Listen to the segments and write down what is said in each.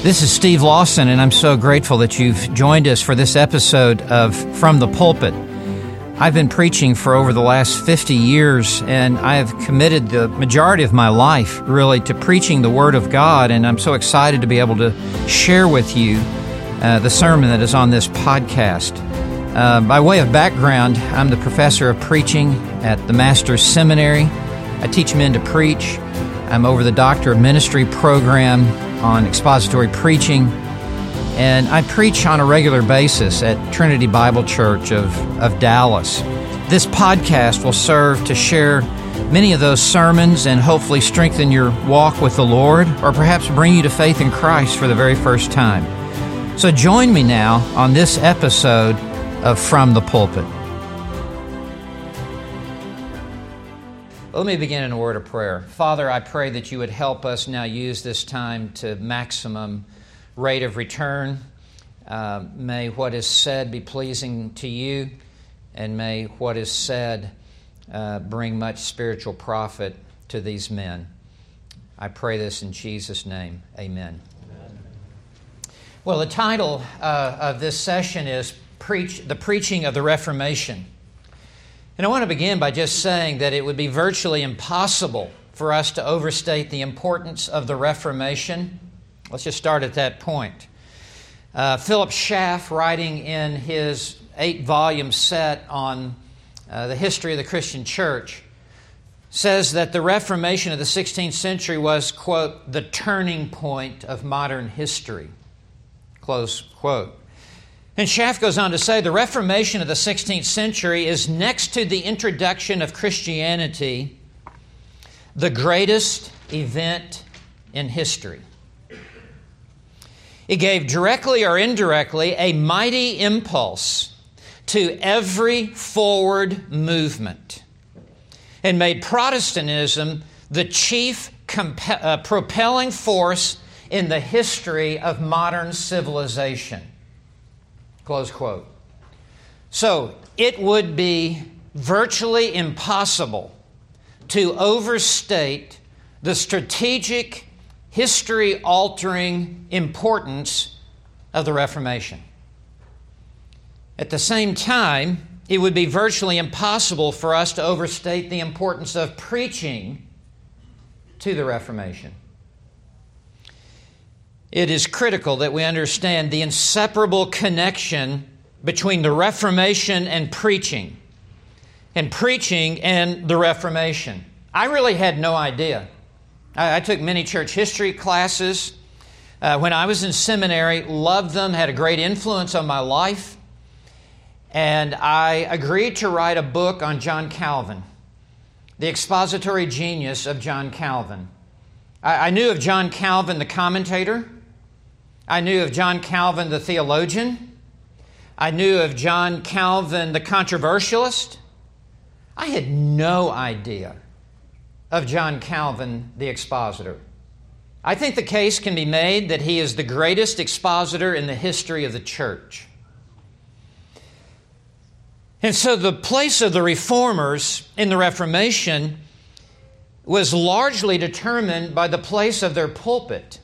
This is Steve Lawson, and I'm so grateful that you've joined us for this episode of From the Pulpit. I've been preaching for over the last 50 years, and I have committed the majority of my life, really, to preaching the Word of God, and I'm so excited to be able to share with you the sermon that is on this podcast. By way of background, I'm the professor of preaching at the Master's Seminary. I teach men to preach. I'm over the Doctor of Ministry program on expository preaching, and I preach on a regular basis at Trinity Bible Church of Dallas. This podcast will serve to share many of those sermons and hopefully strengthen your walk with the Lord, or perhaps bring you to faith in Christ for the very first time. So join me now on this episode of From the Pulpit. Let me begin in a word of prayer. Father, I pray that you would help us now use this time to maximum rate of return. May what is said be pleasing to you, and may what is said bring much spiritual profit to these men. I pray this in Jesus' name. Amen. Well, the title of this session is The Preaching of the Reformation. And I want to begin by just saying that it would be virtually impossible for us to overstate the importance of the Reformation. Let's just start at that point. Philip Schaff, writing in his 8-volume set on the history of the Christian church, says that the Reformation of the 16th century was, quote, the turning point of modern history, close quote. And Schaff goes on to say, the Reformation of the 16th century is, next to the introduction of Christianity, the greatest event in history. It gave directly or indirectly a mighty impulse to every forward movement and made Protestantism the chief propelling force in the history of modern civilization. Close quote. So, it would be virtually impossible to overstate the strategic, history-altering importance of the Reformation. At the same time, it would be virtually impossible for us to overstate the importance of preaching to the Reformation. It is critical that we understand the inseparable connection between the Reformation and preaching and the Reformation. I really had no idea. I took many church history classes when I was in seminary, loved them, had a great influence on my life, and I agreed to write a book on John Calvin, the expository genius of John Calvin. I knew of John Calvin, the commentator. I knew of John Calvin, the theologian. I knew of John Calvin, the controversialist. I had no idea of John Calvin, the expositor. I think the case can be made that he is the greatest expositor in the history of the church. And so the place of the Reformers in the Reformation was largely determined by the place of their pulpit.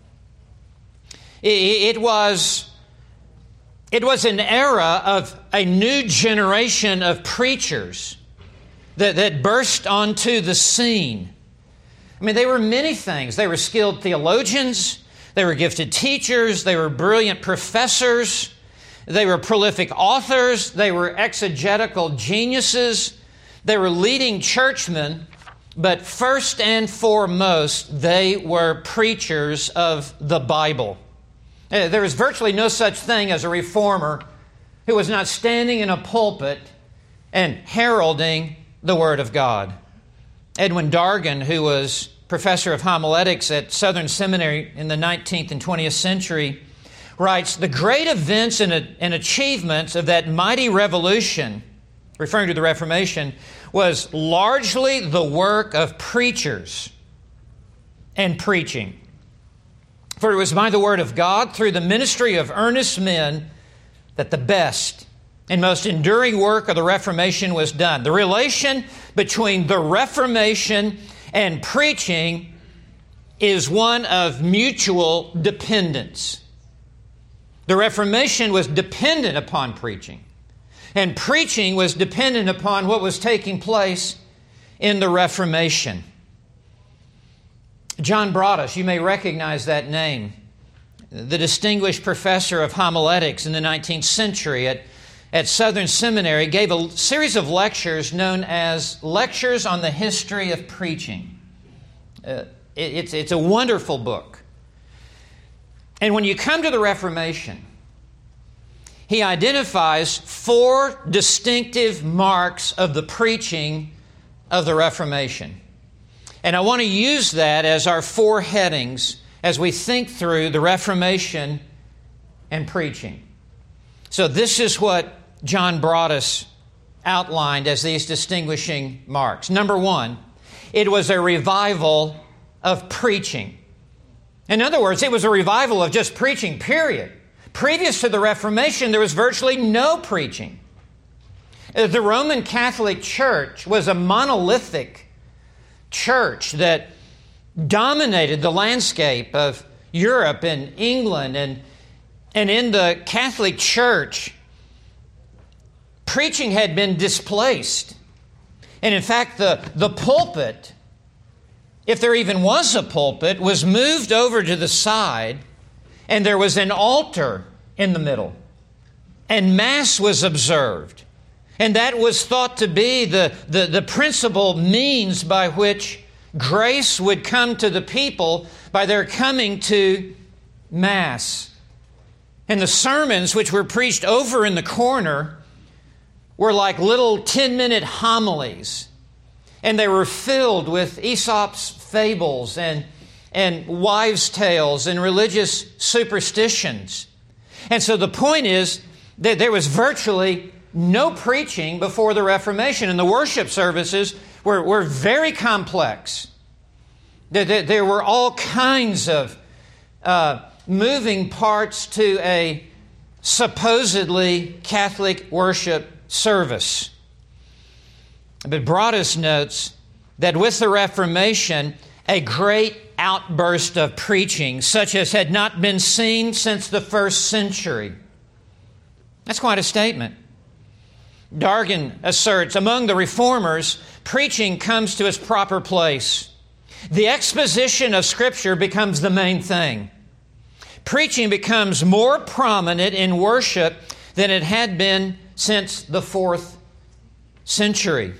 It was an era of a new generation of preachers that burst onto the scene. I mean, they were many things. They were skilled theologians, they were gifted teachers, they were brilliant professors, they were prolific authors, they were exegetical geniuses, they were leading churchmen, but first and foremost, they were preachers of the Bible. There was virtually no such thing as a reformer who was not standing in a pulpit and heralding the Word of God. Edwin Dargan, who was professor of homiletics at Southern Seminary in the 19th and 20th century, writes, the great events and achievements of that mighty revolution, referring to the Reformation, was largely the work of preachers and preaching. For it was by the Word of God, through the ministry of earnest men, that the best and most enduring work of the Reformation was done. The relation between the Reformation and preaching is one of mutual dependence. The Reformation was dependent upon preaching, and preaching was dependent upon what was taking place in the Reformation. John Broadus, you may recognize that name, the distinguished professor of homiletics in the 19th century at Southern Seminary, gave a series of lectures known as Lectures on the History of Preaching. It's a wonderful book. And when you come to the Reformation, he identifies 4 distinctive marks of the preaching of the Reformation. And I want to use that as our 4 headings as we think through the Reformation and preaching. So this is what John Broadus outlined as these distinguishing marks. Number 1, it was a revival of preaching. In other words, it was a revival of just preaching, period. Previous to the Reformation, there was virtually no preaching. The Roman Catholic Church was a monolithic church that dominated the landscape of Europe and England. And in the Catholic Church, preaching had been displaced. And in fact, the pulpit, if there even was a pulpit, was moved over to the side, and there was an altar in the middle. And Mass was observed. And that was thought to be the principal means by which grace would come to the people by their coming to Mass. And the sermons which were preached over in the corner were like little 10-minute homilies. And they were filled with Aesop's fables and wives' tales and religious superstitions. And so the point is that there was virtually no preaching before the Reformation, and the worship services were very complex. There were all kinds of moving parts to a supposedly Catholic worship service. But Broadus notes that with the Reformation, a great outburst of preaching, such as had not been seen since the first century. That's quite a statement. Dargan asserts, among the reformers, preaching comes to its proper place. The exposition of Scripture becomes the main thing. Preaching becomes more prominent in worship than it had been since the 4th century.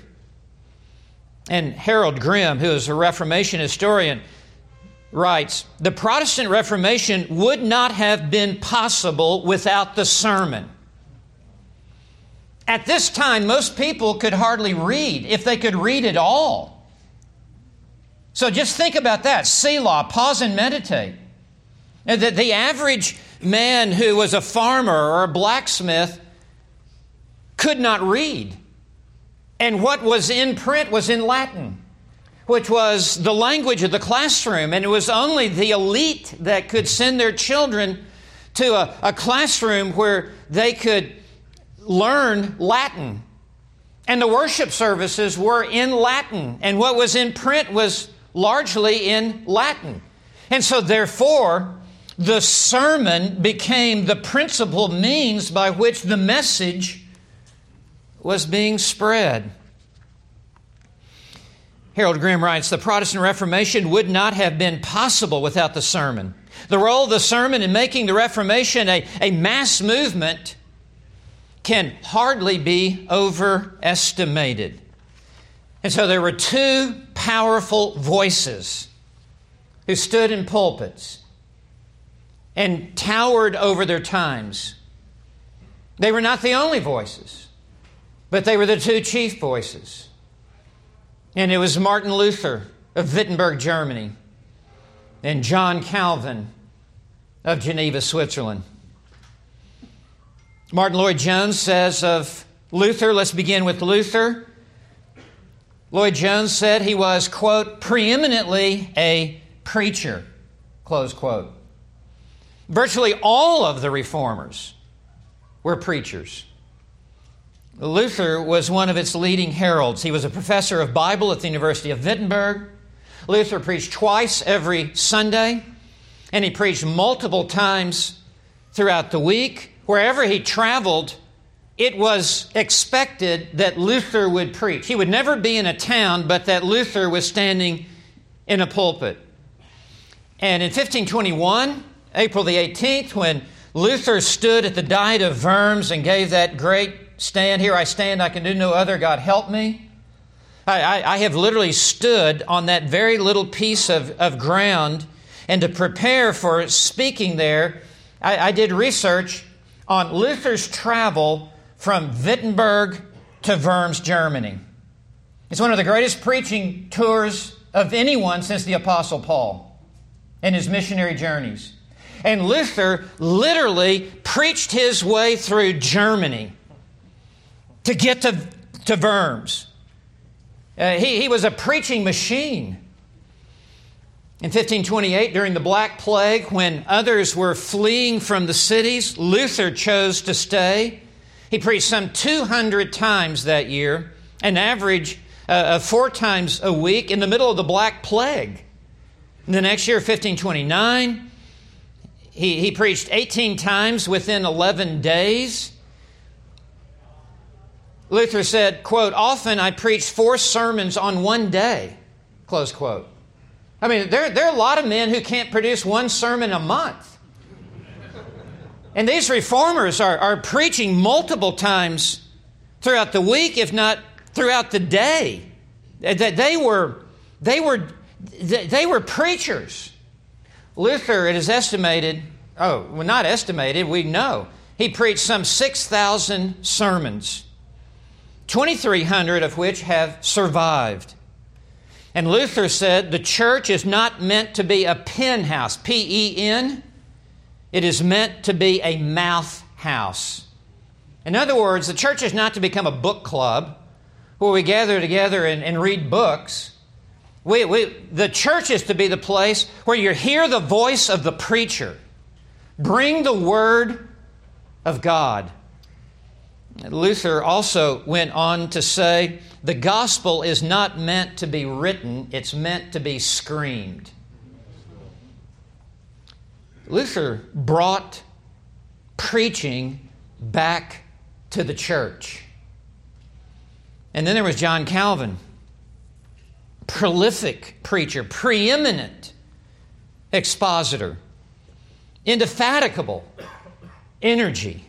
And Harold Grimm, who is a Reformation historian, writes, the Protestant Reformation would not have been possible without the sermon. At this time, most people could hardly read, if they could read at all. So just think about that. Selah, pause and meditate. The average man who was a farmer or a blacksmith could not read. And what was in print was in Latin, which was the language of the classroom. And it was only the elite that could send their children to a classroom where they could learn Latin. And the worship services were in Latin. And what was in print was largely in Latin. And so therefore, the sermon became the principal means by which the message was being spread. Harold Grimm writes, the Protestant Reformation would not have been possible without the sermon. The role of the sermon in making the Reformation a mass movement can hardly be overestimated. And so there were 2 powerful voices who stood in pulpits and towered over their times. They were not the only voices, but they were the 2 chief voices. And it was Martin Luther of Wittenberg, Germany, and John Calvin of Geneva, Switzerland. Martin Lloyd-Jones says of Luther, let's begin with Luther. Lloyd-Jones said he was, quote, preeminently a preacher, close quote. Virtually all of the reformers were preachers. Luther was one of its leading heralds. He was a professor of Bible at the University of Wittenberg, Luther preached twice every Sunday, and he preached multiple times throughout the week. Wherever he traveled, it was expected that Luther would preach. He would never be in a town but that Luther was standing in a pulpit. And in 1521, April the 18th, when Luther stood at the Diet of Worms and gave that great stand, "Here I stand, I can do no other, God help me." I have literally stood on that very little piece of ground, and to prepare for speaking there, I did research on Luther's travel from Wittenberg to Worms, Germany. It's one of the greatest preaching tours of anyone since the Apostle Paul and his missionary journeys. And Luther literally preached his way through Germany to get to Worms. He was a preaching machine. In 1528, during the Black Plague, when others were fleeing from the cities, Luther chose to stay. He preached some 200 times that year, an average of 4 times a week in the middle of the Black Plague. And the next year, 1529, he preached 18 times within 11 days. Luther said, quote, "Often I preached 4 sermons on one day," close quote. I mean, there are a lot of men who can't produce 1 sermon a month. And these reformers are preaching multiple times throughout the week, if not throughout the day. They were preachers. Luther, it is estimated, not estimated, we know, he preached some 6,000 sermons, 2,300 of which have survived. And Luther said the church is not meant to be a pen house, P-E-N. It is meant to be a mouth house. In other words, the church is not to become a book club where we gather together and read books. The church is to be the place where you hear the voice of the preacher. Bring the Word of God. Luther also went on to say, the gospel is not meant to be written, it's meant to be screamed. Luther brought preaching back to the church. And then there was John Calvin, prolific preacher, preeminent expositor, indefatigable energy.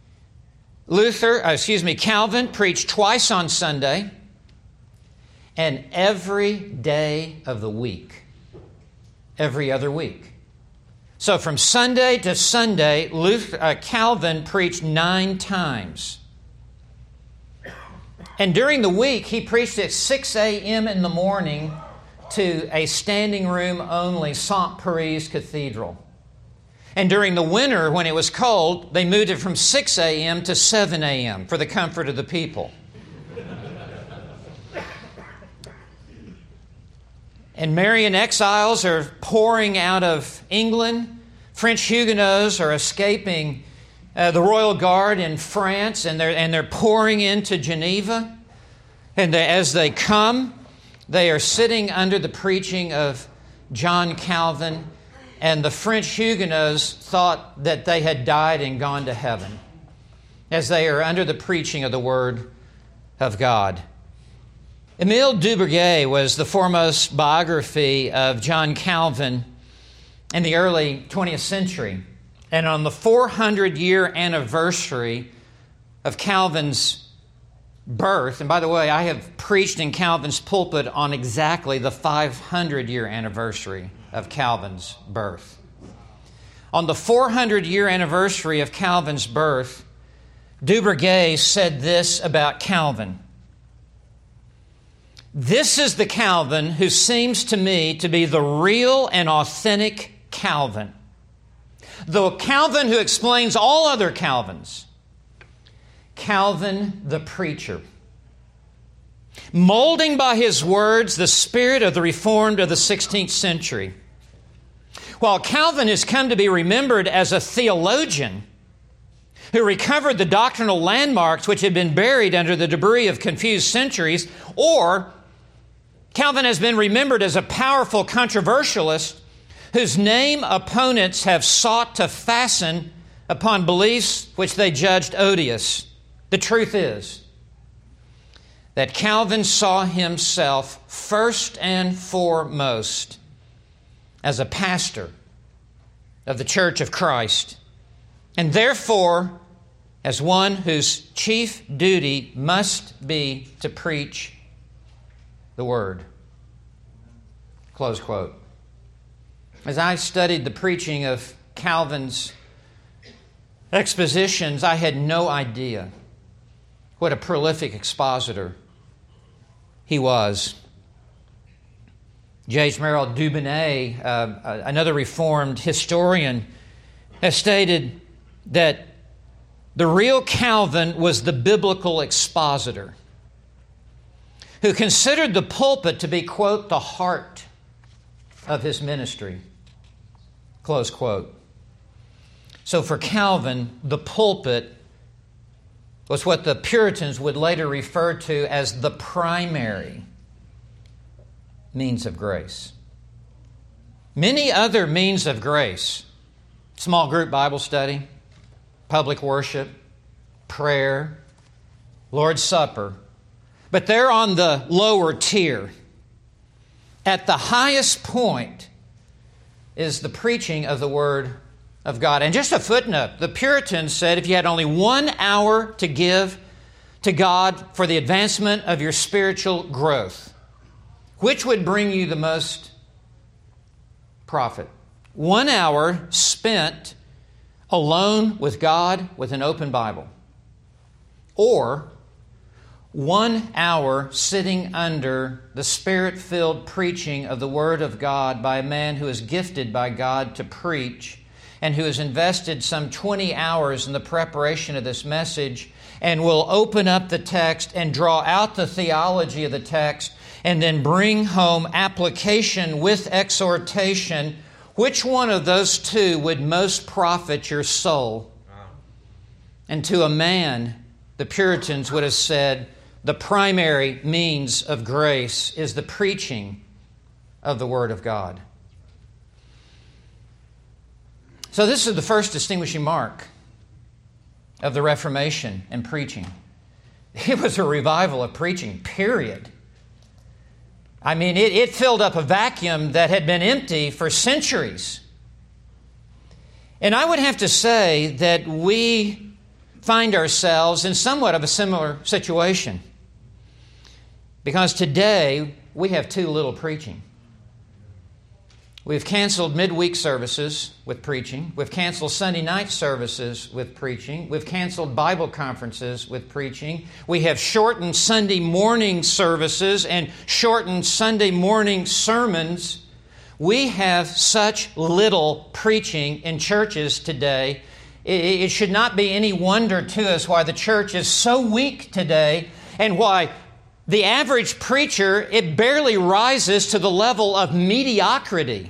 Calvin preached twice on Sunday and every day of the week, every other week. So from Sunday to Sunday, Calvin preached 9 times. And during the week, he preached at 6 a.m. in the morning to a standing room only Saint-Péry's Cathedral. And during the winter, when it was cold, they moved it from 6 a.m. to 7 a.m. for the comfort of the people. And Marian exiles are pouring out of England. French Huguenots are escaping the Royal Guard in France, and they're pouring into Geneva. And as they come, they are sitting under the preaching of John Calvin. And the French Huguenots thought that they had died and gone to heaven as they are under the preaching of the Word of God. Émile Duverger was the foremost biography of John Calvin in the early 20th century. And on the 400-year anniversary of Calvin's birth, and by the way, I have preached in Calvin's pulpit on exactly the 500-year anniversary of Calvin's birth. On the 400-year anniversary of Calvin's birth, Duverger said this about Calvin. This is the Calvin who seems to me to be the real and authentic Calvin. The Calvin who explains all other Calvins. Calvin the preacher. Molding by his words the spirit of the Reformed of the 16th century. While Calvin has come to be remembered as a theologian who recovered the doctrinal landmarks which had been buried under the debris of confused centuries, or Calvin has been remembered as a powerful controversialist whose name opponents have sought to fasten upon beliefs which they judged odious. The truth is that Calvin saw himself first and foremost as a pastor of the Church of Christ, and therefore as one whose chief duty must be to preach the Word. Close quote. As I studied the preaching of Calvin's expositions, I had no idea what a prolific expositor he was. J. Merrill Dubonnet, another Reformed historian, has stated that the real Calvin was the biblical expositor who considered the pulpit to be, quote, the heart of his ministry, close quote. So for Calvin, the pulpit was what the Puritans would later refer to as the primary means of grace. Many other means of grace, small group Bible study, public worship, prayer, Lord's Supper, but they're on the lower tier. At the highest point is the preaching of the Word of God. And just a footnote, the Puritans said if you had only 1 hour to give to God for the advancement of your spiritual growth, which would bring you the most profit? 1 hour spent alone with God with an open Bible, or 1 hour sitting under the Spirit-filled preaching of the Word of God by a man who is gifted by God to preach and who has invested some 20 hours in the preparation of this message and will open up the text and draw out the theology of the text and then bring home application with exhortation. Which one of those two would most profit your soul? And to a man, the Puritans would have said, the primary means of grace is the preaching of the Word of God. So this is the first distinguishing mark of the Reformation and preaching. It was a revival of preaching, period. I mean, it filled up a vacuum that had been empty for centuries. And I would have to say that we find ourselves in somewhat of a similar situation. Because today, we have too little preaching. We've canceled midweek services with preaching. We've canceled Sunday night services with preaching. We've canceled Bible conferences with preaching. We have shortened Sunday morning services and shortened Sunday morning sermons. We have such little preaching in churches today. It should not be any wonder to us why the church is so weak today and why the average preacher, it barely rises to the level of mediocrity.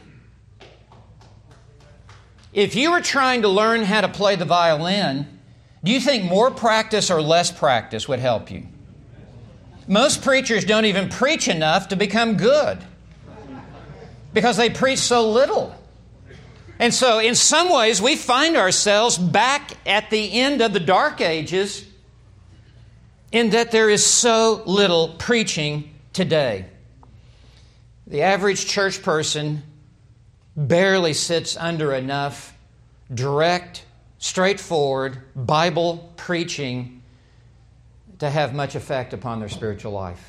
If you were trying to learn how to play the violin, do you think more practice or less practice would help you? Most preachers don't even preach enough to become good because they preach so little. And so in some ways, we find ourselves back at the end of the Dark Ages in that there is so little preaching today. The average church person barely sits under enough direct, straightforward Bible preaching to have much effect upon their spiritual life.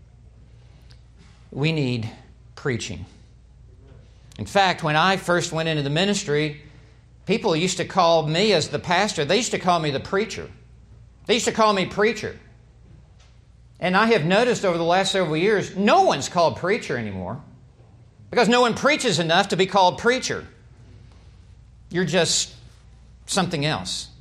We need preaching. In fact, when I first went into the ministry, people used to call me as the pastor, they used to call me the preacher. They used to call me preacher. And I have noticed over the last several years, no one's called preacher anymore because no one preaches enough to be called preacher. You're just something else.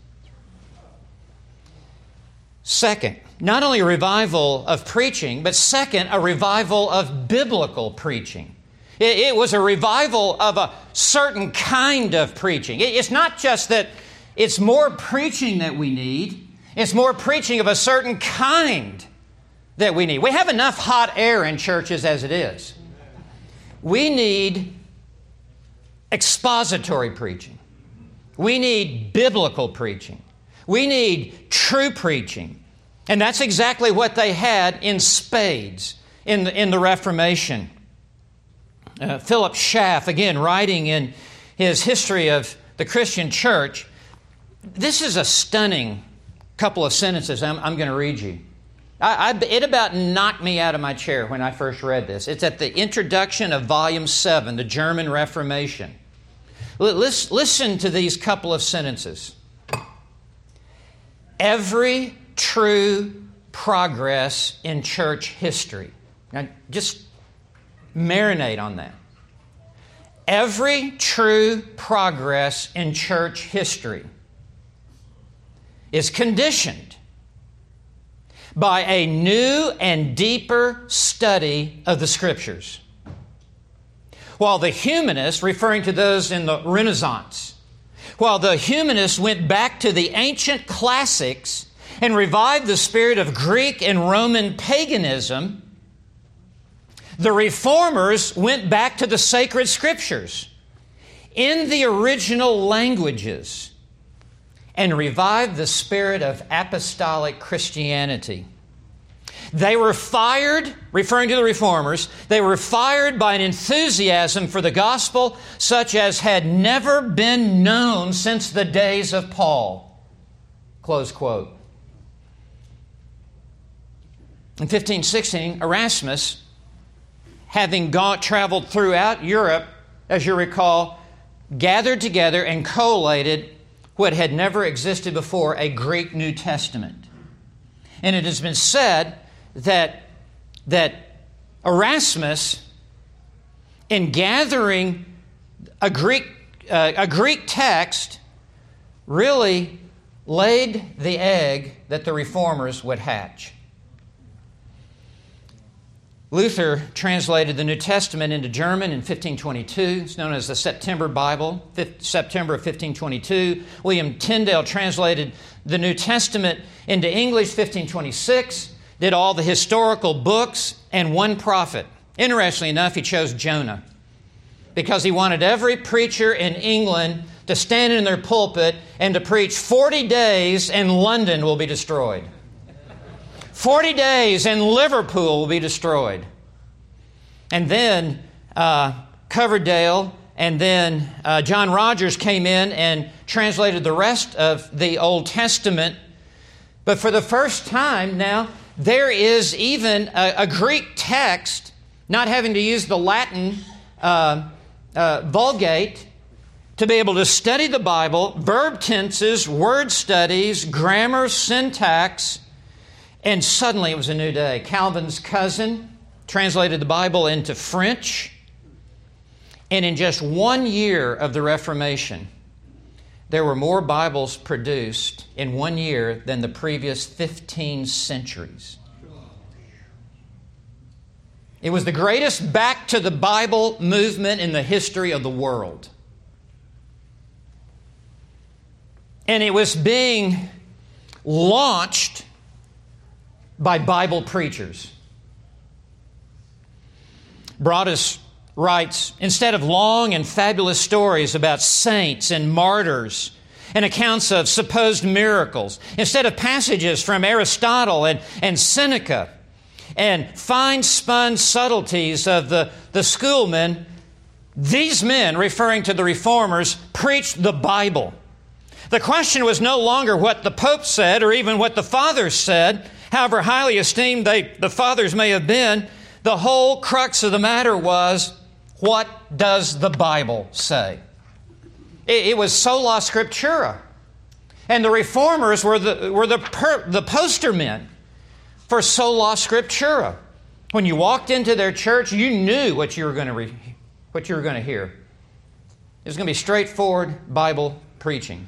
Second, not only a revival of preaching, but second, a revival of biblical preaching. It was a revival of a certain kind of preaching. It's not just that it's more preaching that we need. It's more preaching of a certain kind that we need. We have enough hot air in churches as it is. We need expository preaching. We need biblical preaching. We need true preaching. And that's exactly what they had in spades in the Reformation. Philip Schaff, again, writing in his History of the Christian Church, this is a stunning couple of sentences I'm going to read you. It about knocked me out of my chair when I first read this. It's at the introduction of Volume 7, The German Reformation. Listen to these couple of sentences. Every true progress in church history. Now, just marinate on that. Every true progress in church history is conditioned by a new and deeper study of the Scriptures. While the humanists, referring to those in the Renaissance, while the humanists went back to the ancient classics and revived the spirit of Greek and Roman paganism, the Reformers went back to the sacred Scriptures in the original languages and revived the spirit of apostolic Christianity. They were fired, referring to the Reformers, they were fired by an enthusiasm for the gospel such as had never been known since the days of Paul. Close quote. In 1516, Erasmus, having traveled throughout Europe, as you recall, gathered together and collated what had never existed before, a Greek New Testament. And it has been said that Erasmus, in gathering a Greek text, really laid the egg that the Reformers would hatch. Luther translated the New Testament into German in 1522. It's known as the September Bible, September of 1522. William Tyndale translated the New Testament into English 1526, did all the historical books and one prophet. Interestingly enough, he chose Jonah because he wanted every preacher in England to stand in their pulpit and to preach 40 days and London will be destroyed. 40 days and Liverpool will be destroyed. And then Coverdale and then John Rogers came in and translated the rest of the Old Testament. But for the first time now, there is even a Greek text, not having to use the Latin Vulgate, to be able to study the Bible, verb tenses, word studies, grammar, syntax. And suddenly it was a new day. Calvin's cousin translated the Bible into French. And in just 1 year of the Reformation, there were more Bibles produced in 1 year than the previous 15 centuries. It was the greatest back to the Bible movement in the history of the world. And it was being launched by Bible preachers. Broadus writes, instead of long and fabulous stories about saints and martyrs and accounts of supposed miracles, instead of passages from Aristotle and Seneca and fine-spun subtleties of the schoolmen, these men, referring to the Reformers, preached the Bible. The question was no longer what the Pope said or even what the Fathers said, however highly esteemed the Fathers may have been. The whole crux of the matter was, what does the Bible say? It was sola scriptura. And the Reformers were the poster men for sola scriptura. When you walked into their church, you knew what you were going to hear. It was going to be straightforward Bible preaching.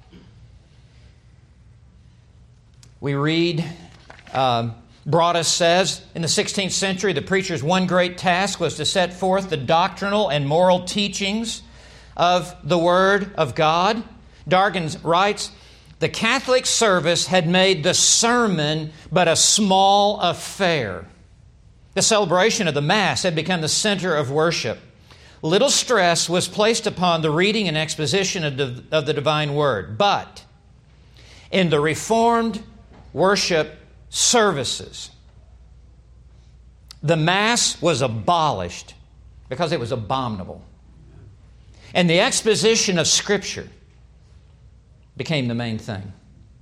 We read, Broadus says, in the 16th century, the preacher's one great task was to set forth the doctrinal and moral teachings of the Word of God. Dargan writes, The Catholic service had made the sermon but a small affair. The celebration of the Mass had become the center of worship. Little stress was placed upon the reading and exposition of the divine word. But in the Reformed worship services, the Mass was abolished because it was abominable. And the exposition of Scripture became the main thing.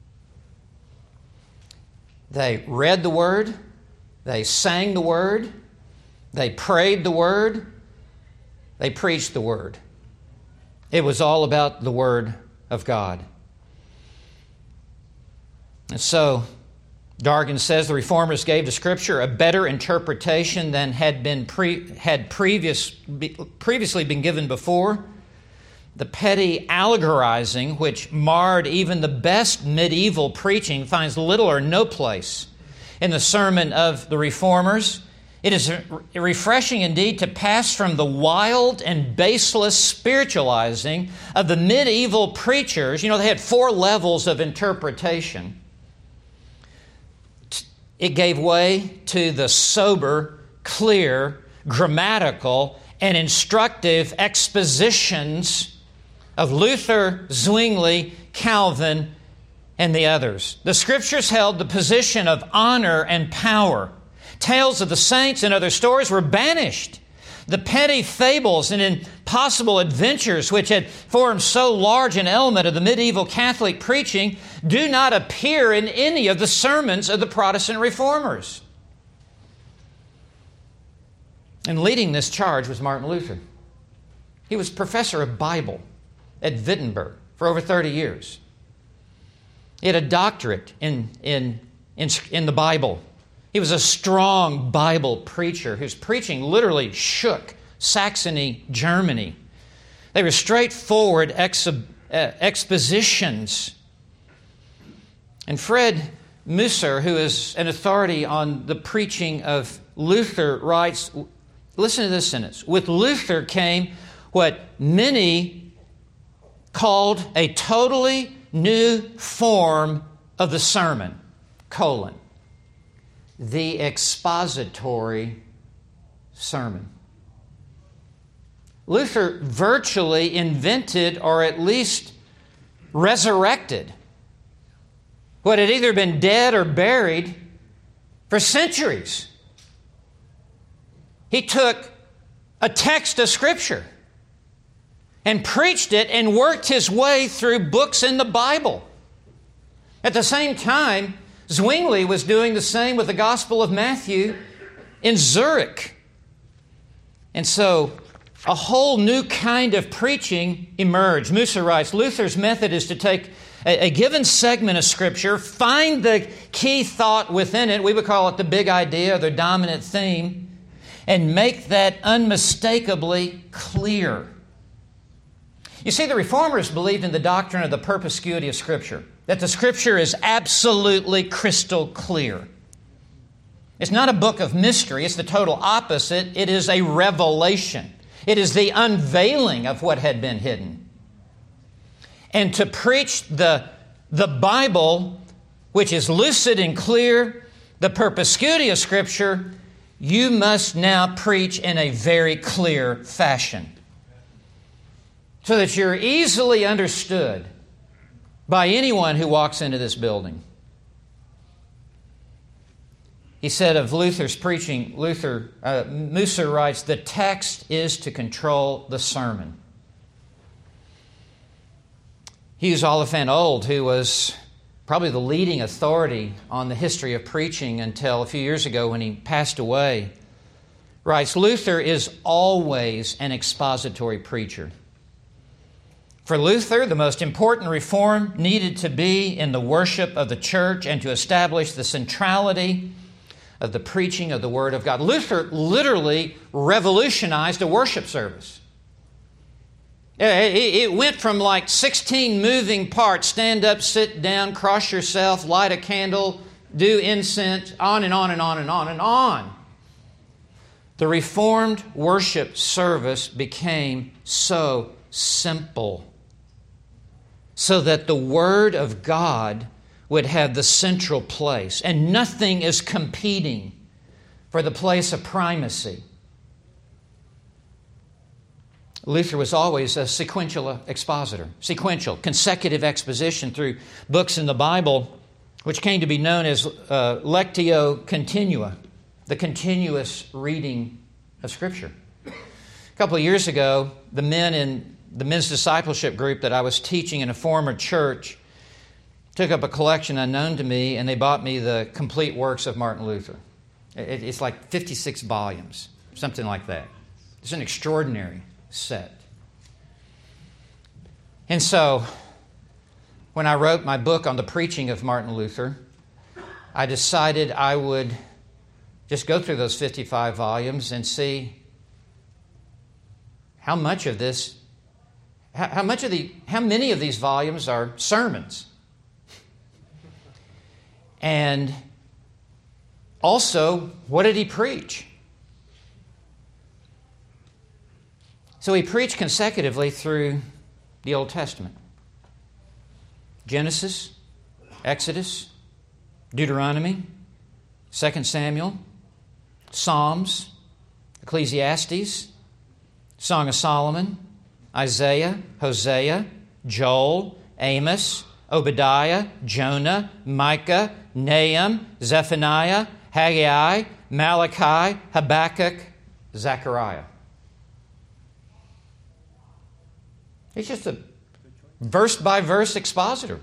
They read the Word, they sang the Word, they prayed the Word, they preached the Word. It was all about the Word of God. And so, Dargan says the Reformers gave to Scripture a better interpretation than had previously been given before. The petty allegorizing, which marred even the best medieval preaching, finds little or no place in the sermon of the Reformers. It is refreshing indeed to pass from the wild and baseless spiritualizing of the medieval preachers. You know, they had 4 levels of interpretation. It gave way to the sober, clear, grammatical, and instructive expositions of Luther, Zwingli, Calvin, and the others. The Scriptures held the position of honor and power. Tales of the saints and other stories were banished. The petty fables and impossible adventures which had formed so large an element of the medieval Catholic preaching do not appear in any of the sermons of the Protestant Reformers. And leading this charge was Martin Luther. He was professor of Bible at Wittenberg for over 30 years. He had a doctorate in the Bible. He was a strong Bible preacher whose preaching literally shook Saxony, Germany. They were straightforward expositions. And Fred Musser, who is an authority on the preaching of Luther, writes, listen to this sentence, with Luther came what many called a totally new form of the sermon, the expository sermon. Luther virtually invented, or at least resurrected, what had either been dead or buried for centuries. He took a text of Scripture and preached it and worked his way through books in the Bible. At the same time, Zwingli was doing the same with the Gospel of Matthew in Zurich. And so a whole new kind of preaching emerged. Musser writes, Luther's method is to take a given segment of Scripture, find the key thought within it, we would call it the big idea or the dominant theme, and make that unmistakably clear. You see, the Reformers believed in the doctrine of the perspicuity of Scripture, that the Scripture is absolutely crystal clear. It's not a book of mystery, it's the total opposite. It is a revelation. It is the unveiling of what had been hidden. And to preach the Bible, which is lucid and clear, the perspicuity of Scripture, you must now preach in a very clear fashion, so that you're easily understood by anyone who walks into this building. He said of Luther's preaching, Musser writes, the text is to control the sermon. Hughes Oliphant Old, who was probably the leading authority on the history of preaching until a few years ago when he passed away, writes, Luther is always an expository preacher. For Luther, the most important reform needed to be in the worship of the church and to establish the centrality of the preaching of the Word of God. Luther literally revolutionized a worship service. It went from like 16 moving parts, stand up, sit down, cross yourself, light a candle, do incense, on and on and on and on and on. The Reformed worship service became so simple. so that the Word of God would have the central place, and nothing is competing for the place of primacy. Luther was always a sequential expositor, sequential, consecutive exposition through books in the Bible, which came to be known as Lectio Continua, the continuous reading of Scripture. A couple of years ago, the men in the men's discipleship group that I was teaching in a former church took up a collection unknown to me, and they bought me the complete works of Martin Luther. It's like 56 volumes, something like that. It's an extraordinary set. And so, when I wrote my book on the preaching of Martin Luther, I decided I would just go through those 55 volumes and see how many of these volumes are sermons. And also, what did he preach? So he preached consecutively through the Old Testament. Genesis, Exodus, Deuteronomy, 2 Samuel, Psalms, Ecclesiastes, Song of Solomon, Isaiah, Hosea, Joel, Amos, Obadiah, Jonah, Micah, Nahum, Zephaniah, Haggai, Malachi, Habakkuk, Zechariah. He's just a verse-by-verse expositor.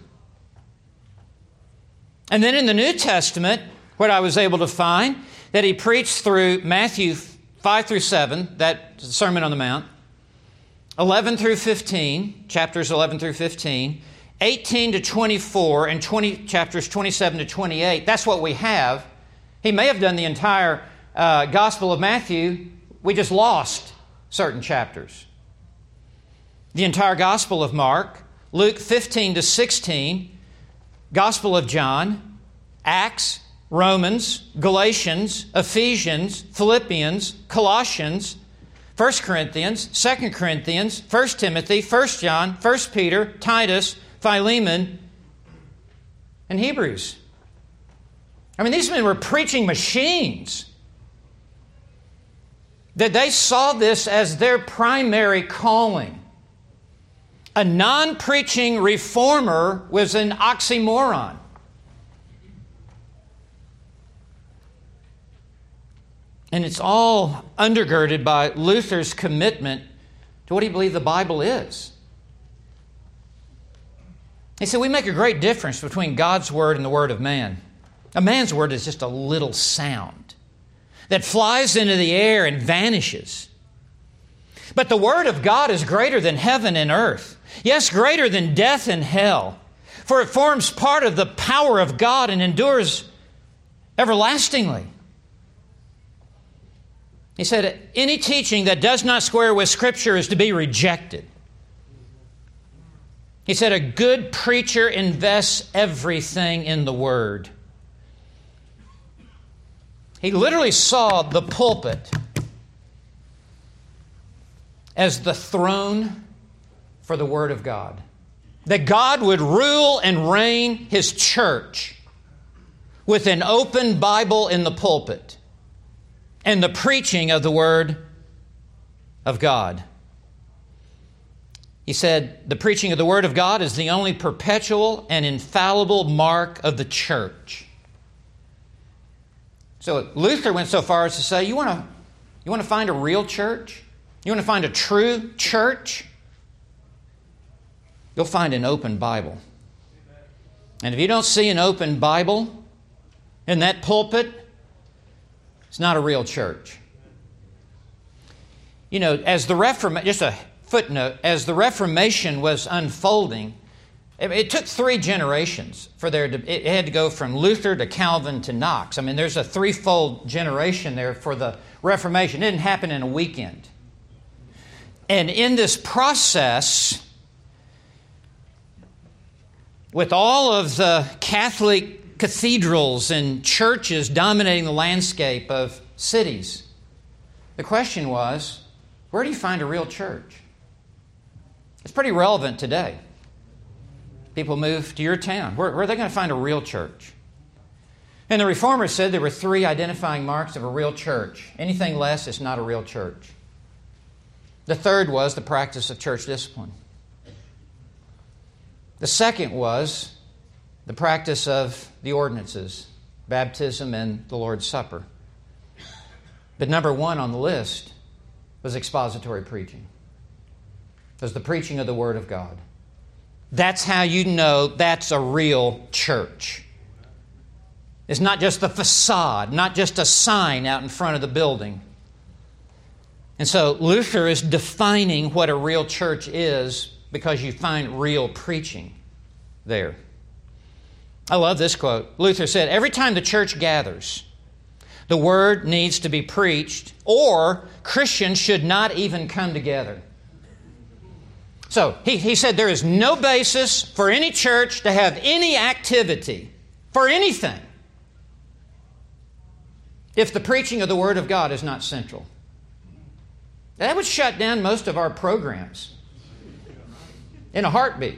And then in the New Testament, what I was able to find, that he preached through Matthew 5 through 7, that Sermon on the Mount, 11 through 15, chapters 11 through 15, 18 to 24, and chapters 27 to 28. That's what we have. He may have done the entire Gospel of Matthew. We just lost certain chapters. The entire Gospel of Mark, Luke 15 to 16, Gospel of John, Acts, Romans, Galatians, Ephesians, Philippians, Colossians, 1 Corinthians, 2 Corinthians, 1 Timothy, 1 John, 1 Peter, Titus, Philemon, and Hebrews. I mean, these men were preaching machines. That they saw this as their primary calling. A non-preaching reformer was an oxymoron. And it's all undergirded by Luther's commitment to what he believed the Bible is. He said, we make a great difference between God's Word and the Word of man. A man's word is just a little sound that flies into the air and vanishes. But the Word of God is greater than heaven and earth. Yes, greater than death and hell. For it forms part of the power of God and endures everlastingly. He said, any teaching that does not square with Scripture is to be rejected. He said, a good preacher invests everything in the Word. He literally saw the pulpit as the throne for the Word of God. That God would rule and reign His church with an open Bible in the pulpit and the preaching of the Word of God. He said, the preaching of the Word of God is the only perpetual and infallible mark of the church. So Luther went so far as to say, you want to find a real church? You want to find a true church? You'll find an open Bible. And if you don't see an open Bible in that pulpit, it's not a real church. You know, as the Reformation, just a footnote, as the Reformation was unfolding, it took 3 generations for it had to go from Luther to Calvin to Knox. I mean, there's a threefold generation there for the Reformation. It didn't happen in a weekend. And in this process, with all of the Catholic cathedrals and churches dominating the landscape of cities, the question was, where do you find a real church? It's pretty relevant today. People move to your town. Where are they going to find a real church? And the Reformers said there were 3 identifying marks of a real church. Anything less is not a real church. The third was the practice of church discipline. The second was the practice of the ordinances, baptism and the Lord's Supper. But number 1 on the list was expository preaching. It was the preaching of the Word of God. That's how you know that's a real church. It's not just the facade, not just a sign out in front of the building. And so Luther is defining what a real church is because you find real preaching there. I love this quote. Luther said, every time the church gathers, the Word needs to be preached, or Christians should not even come together. So he said there is no basis for any church to have any activity for anything if the preaching of the Word of God is not central. That would shut down most of our programs in a heartbeat.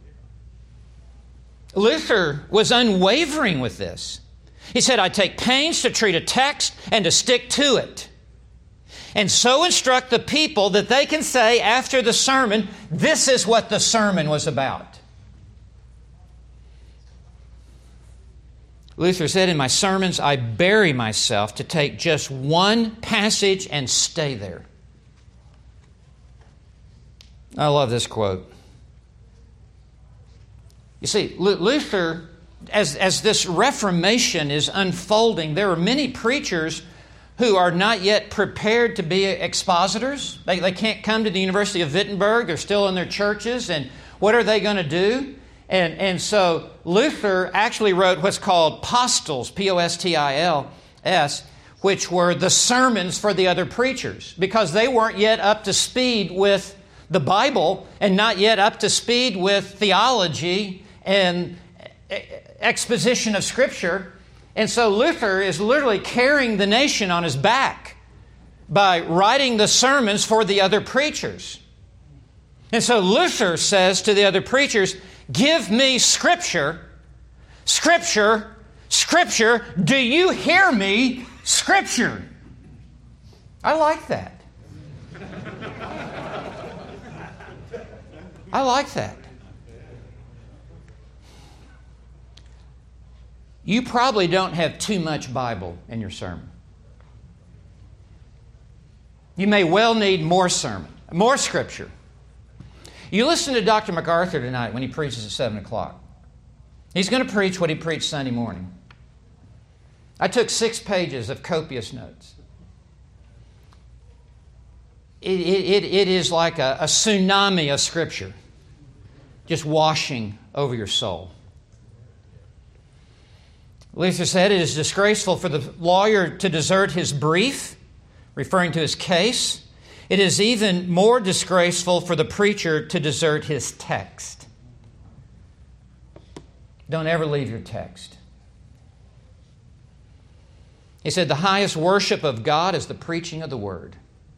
Luther was unwavering with this. He said, I take pains to treat a text and to stick to it, and so instruct the people that they can say after the sermon, this is what the sermon was about. Luther said, in my sermons, I bury myself to take just one passage and stay there. I love this quote. You see, Luther, as this Reformation is unfolding, there are many preachers who are not yet prepared to be expositors. They can't come to the University of Wittenberg. They're still in their churches. And what are they going to do? And so Luther actually wrote what's called postils, P-O-S-T-I-L-S, which were the sermons for the other preachers, because they weren't yet up to speed with the Bible and not yet up to speed with theology and exposition of Scripture. And so Luther is literally carrying the nation on his back by writing the sermons for the other preachers. And so Luther says to the other preachers, give me Scripture, Scripture, Scripture. Do you hear me? Scripture. I like that. I like that. You probably don't have too much Bible in your sermon. You may well need more sermon, more Scripture. You listen to Dr. MacArthur tonight when he preaches at 7 o'clock. He's going to preach what he preached Sunday morning. I took 6 pages of copious notes. It is like a tsunami of Scripture just washing over your soul. Luther said it is disgraceful for the lawyer to desert his brief, referring to his case. It is even more disgraceful for the preacher to desert his text. Don't ever leave your text. He said the highest worship of God is the preaching of the Word.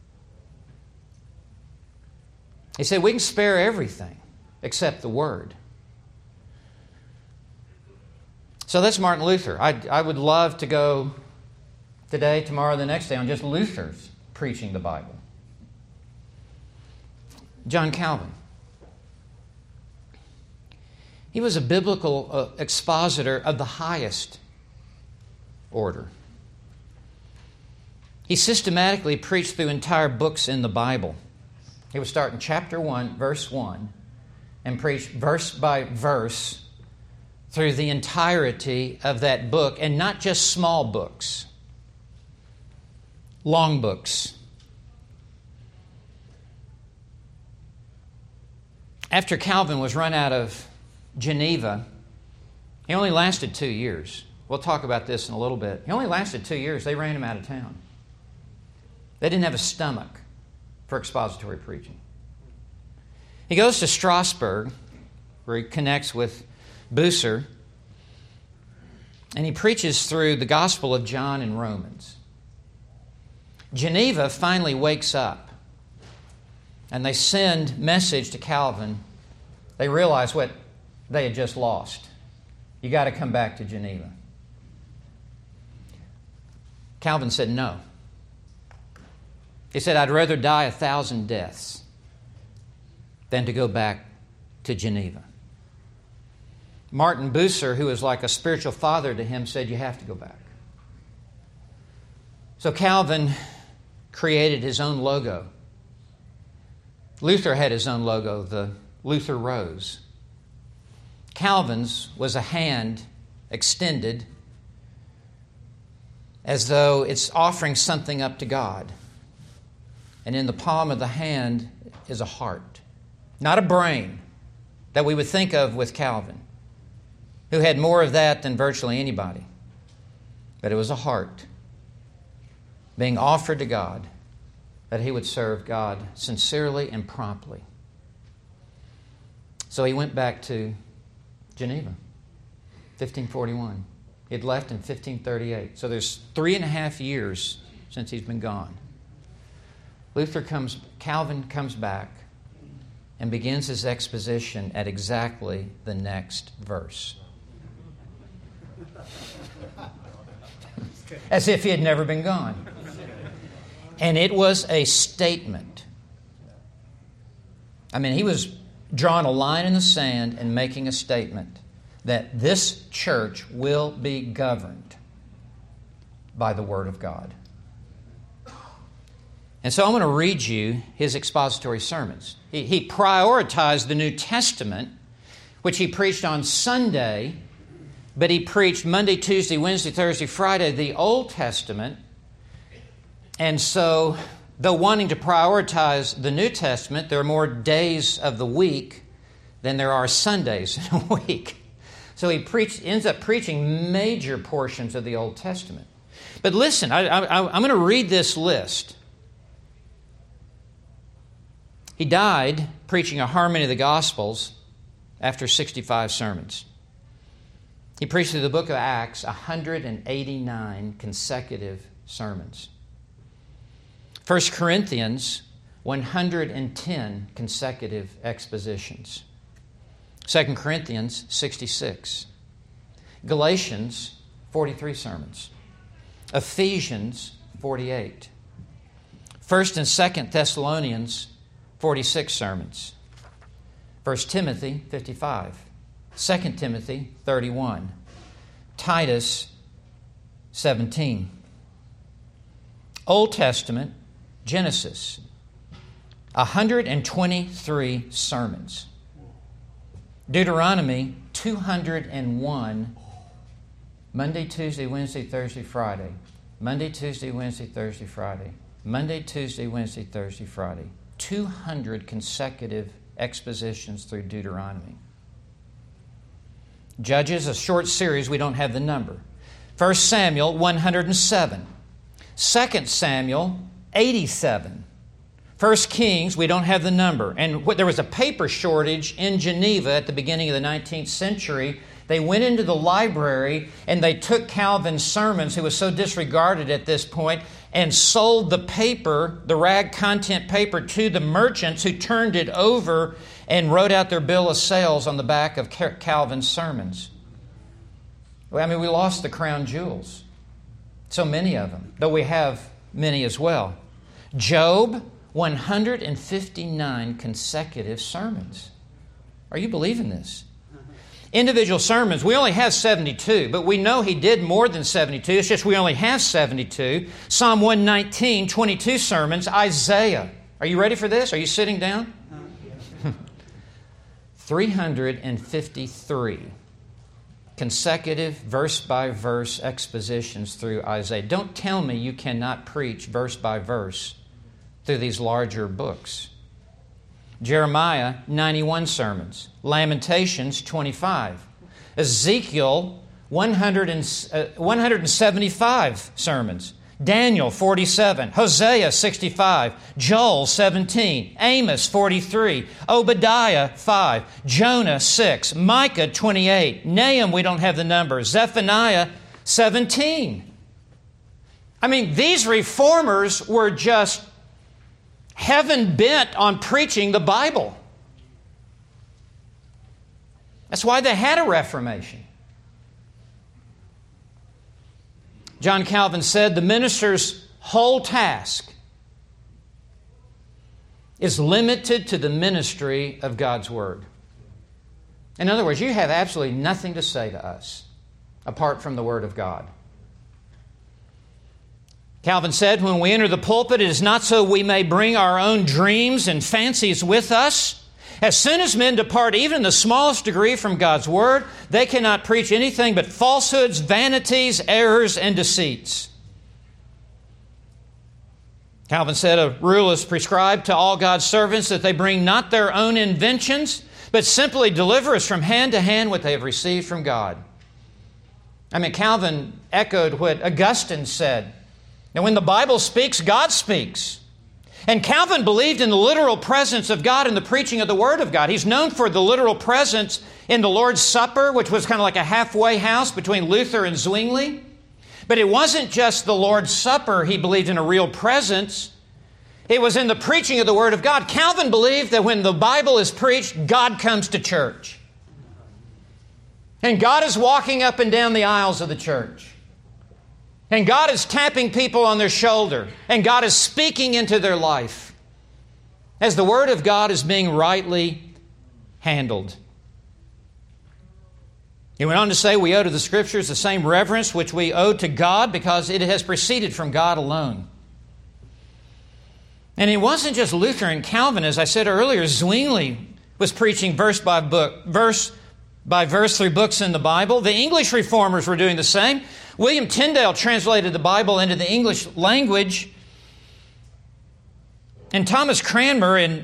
He said we can spare everything except the Word. So that's Martin Luther. I would love to go today, tomorrow, the next day on just Luther's preaching the Bible. John Calvin. He was a biblical expositor of the highest order. He systematically preached through entire books in the Bible. He would start in chapter 1, verse 1, and preach verse by verse through the entirety of that book, and not just small books, long books. After Calvin was run out of Geneva, he only lasted 2 years. We'll talk about this in a little bit. He only lasted 2 years. They ran him out of town. They didn't have a stomach for expository preaching. He goes to Strasbourg, where he connects with Bucer, and he preaches through the Gospel of John and Romans. Geneva finally wakes up, and they send message to Calvin. They realize what they had just lost. You got to come back to Geneva. Calvin said no. He said, I'd rather die 1,000 deaths than to go back to Geneva. Martin Bucer, who was like a spiritual father to him, said, you have to go back. So Calvin created his own logo. Luther had his own logo, the Luther Rose. Calvin's was a hand extended as though it's offering something up to God. And in the palm of the hand is a heart, not a brain that we would think of with Calvin, who had more of that than virtually anybody. But it was a heart being offered to God that he would serve God sincerely and promptly. So he went back to Geneva, 1541. He had left in 1538. So there's 3.5 years since he's been gone. Calvin comes back and begins his exposition at exactly the next verse. As if he had never been gone. And it was a statement. I mean, he was drawing a line in the sand and making a statement that this church will be governed by the Word of God. And so I'm going to read you his expository sermons. He prioritized the New Testament, which he preached on Sunday, but he preached Monday, Tuesday, Wednesday, Thursday, Friday, the Old Testament. And so, though wanting to prioritize the New Testament, there are more days of the week than there are Sundays in a week. So he ends up preaching major portions of the Old Testament. But listen, I'm going to read this list. He died preaching a harmony of the Gospels after 65 sermons. He preached through the book of Acts 189 consecutive sermons. 1 Corinthians, 110 consecutive expositions. 2 Corinthians, 66. Galatians, 43 sermons. Ephesians, 48. 1st and 2nd Thessalonians, 46 sermons. 1 Timothy, 55. 2 Timothy, 31. Titus, 17. Old Testament, Genesis, 123 sermons. Deuteronomy, 201. Monday, Tuesday, Wednesday, Thursday, Friday. Monday, Tuesday, Wednesday, Thursday, Friday. Monday, Tuesday, Wednesday, Thursday, Friday. 200 consecutive expositions through Deuteronomy. Judges, a short series, we don't have the number. 1 Samuel, 107. 2 Samuel, 87. 1 Kings, we don't have the number. And there was a paper shortage in Geneva at the beginning of the 19th century. They went into the library and they took Calvin's sermons, who was so disregarded at this point, and sold the paper, the rag content paper, to the merchants who turned it over and wrote out their bill of sales on the back of Calvin's sermons. I mean, we lost the crown jewels. So many of them, though we have many as well. Job, 159 consecutive sermons. Are you believing this? Individual sermons, we only have 72, but we know he did more than 72. It's just we only have 72. Psalm 119, 22 sermons. Isaiah. Are you ready for this? Are you sitting down? 353 consecutive verse-by-verse expositions through Isaiah. Don't tell me you cannot preach verse-by-verse through these larger books. Jeremiah, 91 sermons. Lamentations, 25. Ezekiel, 175 sermons. Daniel, 47. Hosea, 65. Joel, 17. Amos, 43. Obadiah, 5. Jonah, 6. Micah, 28. Nahum, we don't have the number. Zephaniah, 17. I mean, these reformers were just heaven bent on preaching the Bible. That's why they had a Reformation. John Calvin said, the minister's whole task is limited to the ministry of God's Word. In other words, you have absolutely nothing to say to us apart from the Word of God. Calvin said, when we enter the pulpit, it is not so we may bring our own dreams and fancies with us. As soon as men depart even in the smallest degree from God's Word, they cannot preach anything but falsehoods, vanities, errors, and deceits. Calvin said, a rule is prescribed to all God's servants that they bring not their own inventions, but simply deliver us from hand to hand what they have received from God. I mean, Calvin echoed what Augustine said. And when the Bible speaks, God speaks. And Calvin believed in the literal presence of God in the preaching of the Word of God. He's known for the literal presence in the Lord's Supper, which was kind of like a halfway house between Luther and Zwingli. But it wasn't just the Lord's Supper he believed in a real presence. It was in the preaching of the Word of God. Calvin believed that when the Bible is preached, God comes to church. And God is walking up and down the aisles of the church. And God is tapping people on their shoulder. And God is speaking into their life as the Word of God is being rightly handled. He went on to say, we owe to the Scriptures the same reverence which we owe to God because it has proceeded from God alone. And it wasn't just Luther and Calvin. As I said earlier, Zwingli was preaching verse by verse through books in the Bible. The English reformers were doing the same. William Tyndale translated the Bible into the English language. And Thomas Cranmer in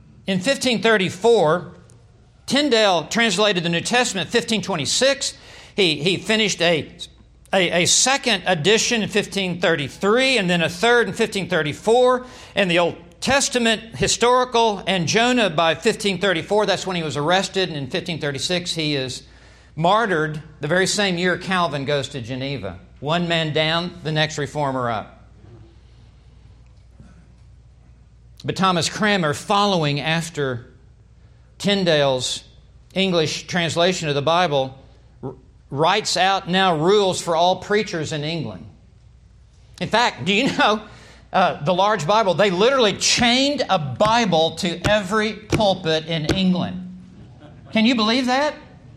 1534, Tyndale translated the New Testament in 1526. He finished a second edition in 1533 and then a third in 1534. And the Old Testament historical and Jonah by 1534. That's when he was arrested. And in 1536 he is martyred. The very same year Calvin goes to Geneva. One man down, the next reformer up. But Thomas Cranmer, following after Tyndale's English translation of the Bible, writes out now rules for all preachers in England. In fact, do you know the large Bible, they literally chained a Bible to every pulpit in England. Can you believe that?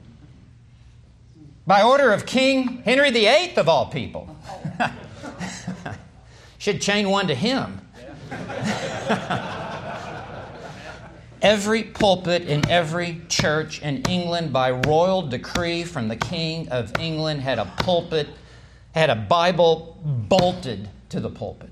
By order of King Henry VIII of all people. Should chain one to him. Every pulpit in every church in England, by royal decree from the King of England, had a pulpit, had a Bible bolted to the pulpit.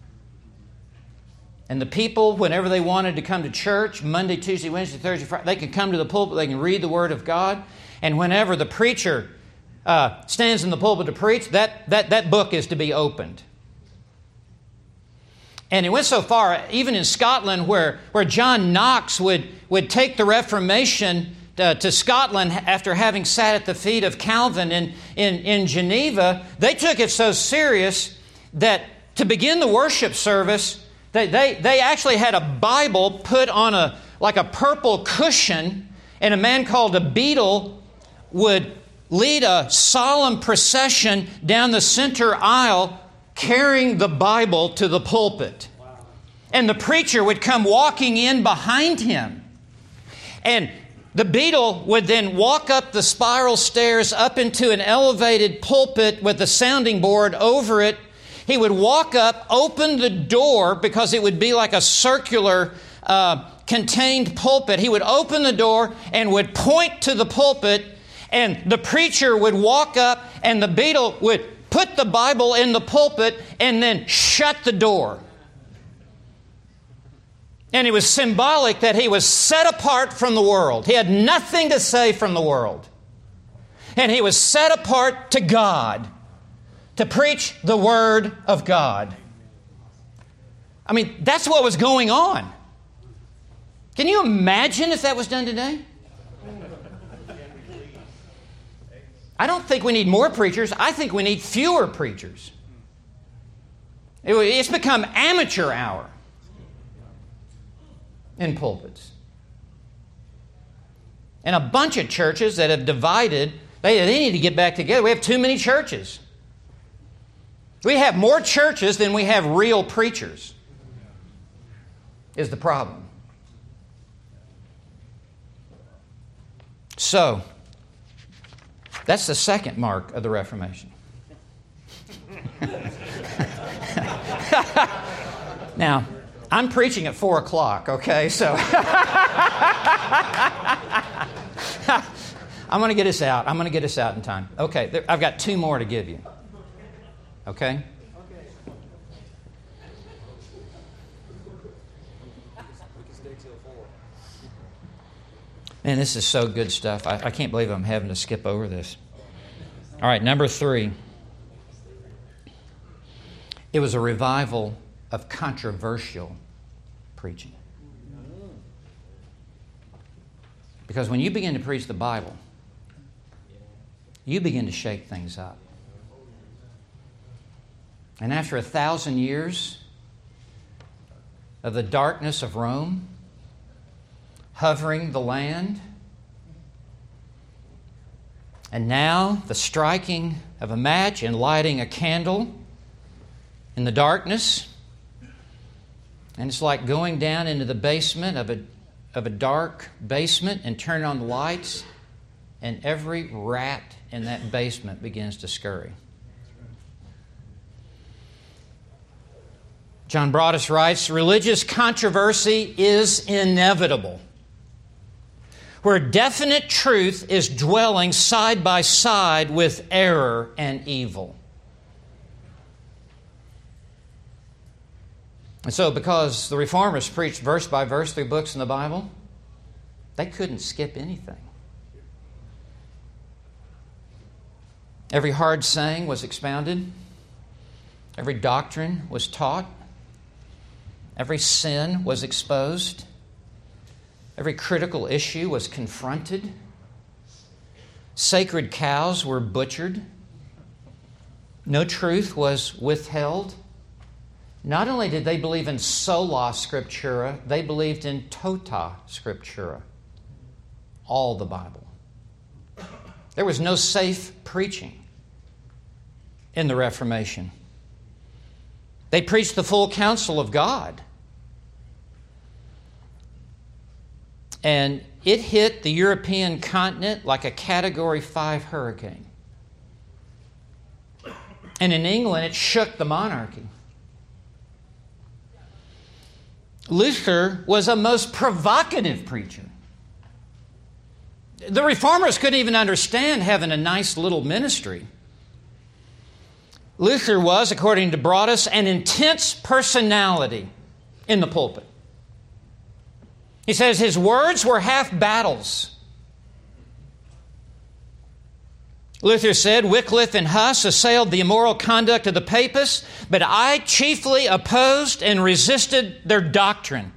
And the people, whenever they wanted to come to church, Monday, Tuesday, Wednesday, Thursday, Friday, they could come to the pulpit, they can read the Word of God. And whenever the preacher stands in the pulpit to preach, that book is to be opened. And it went so far, even in Scotland, where John Knox would take the Reformation to Scotland after having sat at the feet of Calvin in Geneva, they took it so serious that to begin the worship service, they actually had a Bible put on like a purple cushion, and a man called a beadle would lead a solemn procession down the center aisle carrying the Bible to the pulpit. And the preacher would come walking in behind him. And the beadle would then walk up the spiral stairs up into an elevated pulpit with a sounding board over it. He would walk up, open the door, because it would be like a circular contained pulpit. He would open the door and would point to the pulpit, and the preacher would walk up, and the beadle would put the Bible in the pulpit and then shut the door. And it was symbolic that he was set apart from the world. He had nothing to say from the world. And he was set apart to God to preach the Word of God. I mean, that's what was going on. Can you imagine if that was done today? I don't think we need more preachers. I think we need fewer preachers. It's become amateur hour in pulpits. And a bunch of churches that have divided, they need to get back together. We have too many churches. We have more churches than we have real preachers, is the problem. So, that's the second mark of the Reformation. Now, I'm preaching at 4 o'clock, okay? So, I'm going to get us out. I'm going to get us out in time. Okay, I've got 2 more to give you. Okay? Man, this is so good stuff. I can't believe I'm having to skip over this. All right, number 3. It was a revival of controversial preaching. Because when you begin to preach the Bible, you begin to shake things up. And after 1,000 years of the darkness of Rome hovering the land, and now the striking of a match and lighting a candle in the darkness, and it's like going down into the basement of a dark basement and turning on the lights, and every rat in that basement begins to scurry. John Broadus writes, religious controversy is inevitable, where definite truth is dwelling side by side with error and evil. And so, because the Reformers preached verse by verse through books in the Bible, they couldn't skip anything. Every hard saying was expounded. Every doctrine was taught. Every sin was exposed. Every critical issue was confronted. Sacred cows were butchered. No truth was withheld. Not only did they believe in sola scriptura, they believed in tota scriptura, all the Bible. There was no safe preaching in the Reformation. They preached the full counsel of God. And it hit the European continent like a Category 5 hurricane. And in England, it shook the monarchy. Luther was a most provocative preacher. The Reformers couldn't even understand having a nice little ministry. Luther was, according to Broadus, an intense personality in the pulpit. He says his words were half battles. Luther said, Wycliffe and Huss assailed the immoral conduct of the papists, but I chiefly opposed and resisted their doctrine.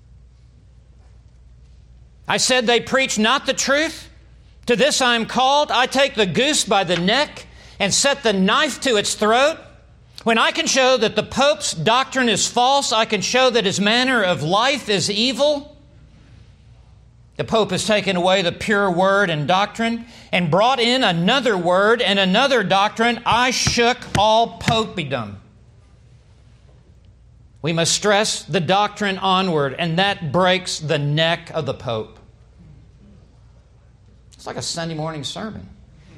I said they preach not the truth. To this I am called. I take the goose by the neck and set the knife to its throat. When I can show that the Pope's doctrine is false, I can show that his manner of life is evil. The Pope has taken away the pure word and doctrine and brought in another word and another doctrine. I shook all popedom. We must stress the doctrine onward, and that breaks the neck of the Pope. It's like a Sunday morning sermon.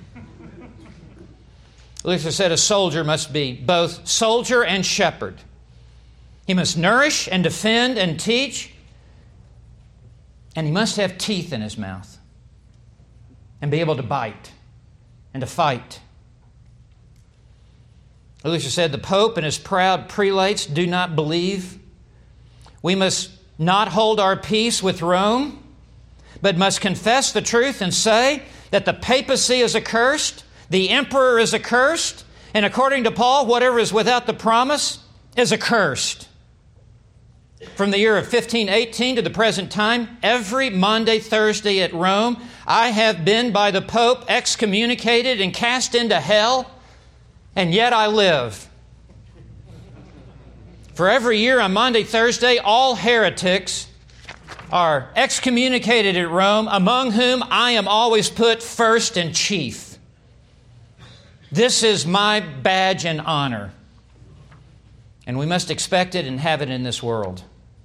Luther said a soldier must be both soldier and shepherd. He must nourish and defend and teach, and he must have teeth in his mouth and be able to bite and to fight. Luther said the Pope and his proud prelates do not believe. We must not hold our peace with Rome, but must confess the truth and say that the papacy is accursed, the emperor is accursed, and according to Paul, whatever is without the promise is accursed. From the year of 1518 to the present time, every Maundy, Thursday at Rome, I have been by the Pope excommunicated and cast into hell, and yet I live. For every year on Maundy, Thursday, all heretics are excommunicated at Rome, among whom I am always put first and chief. This is my badge and honor. And we must expect it and have it in this world.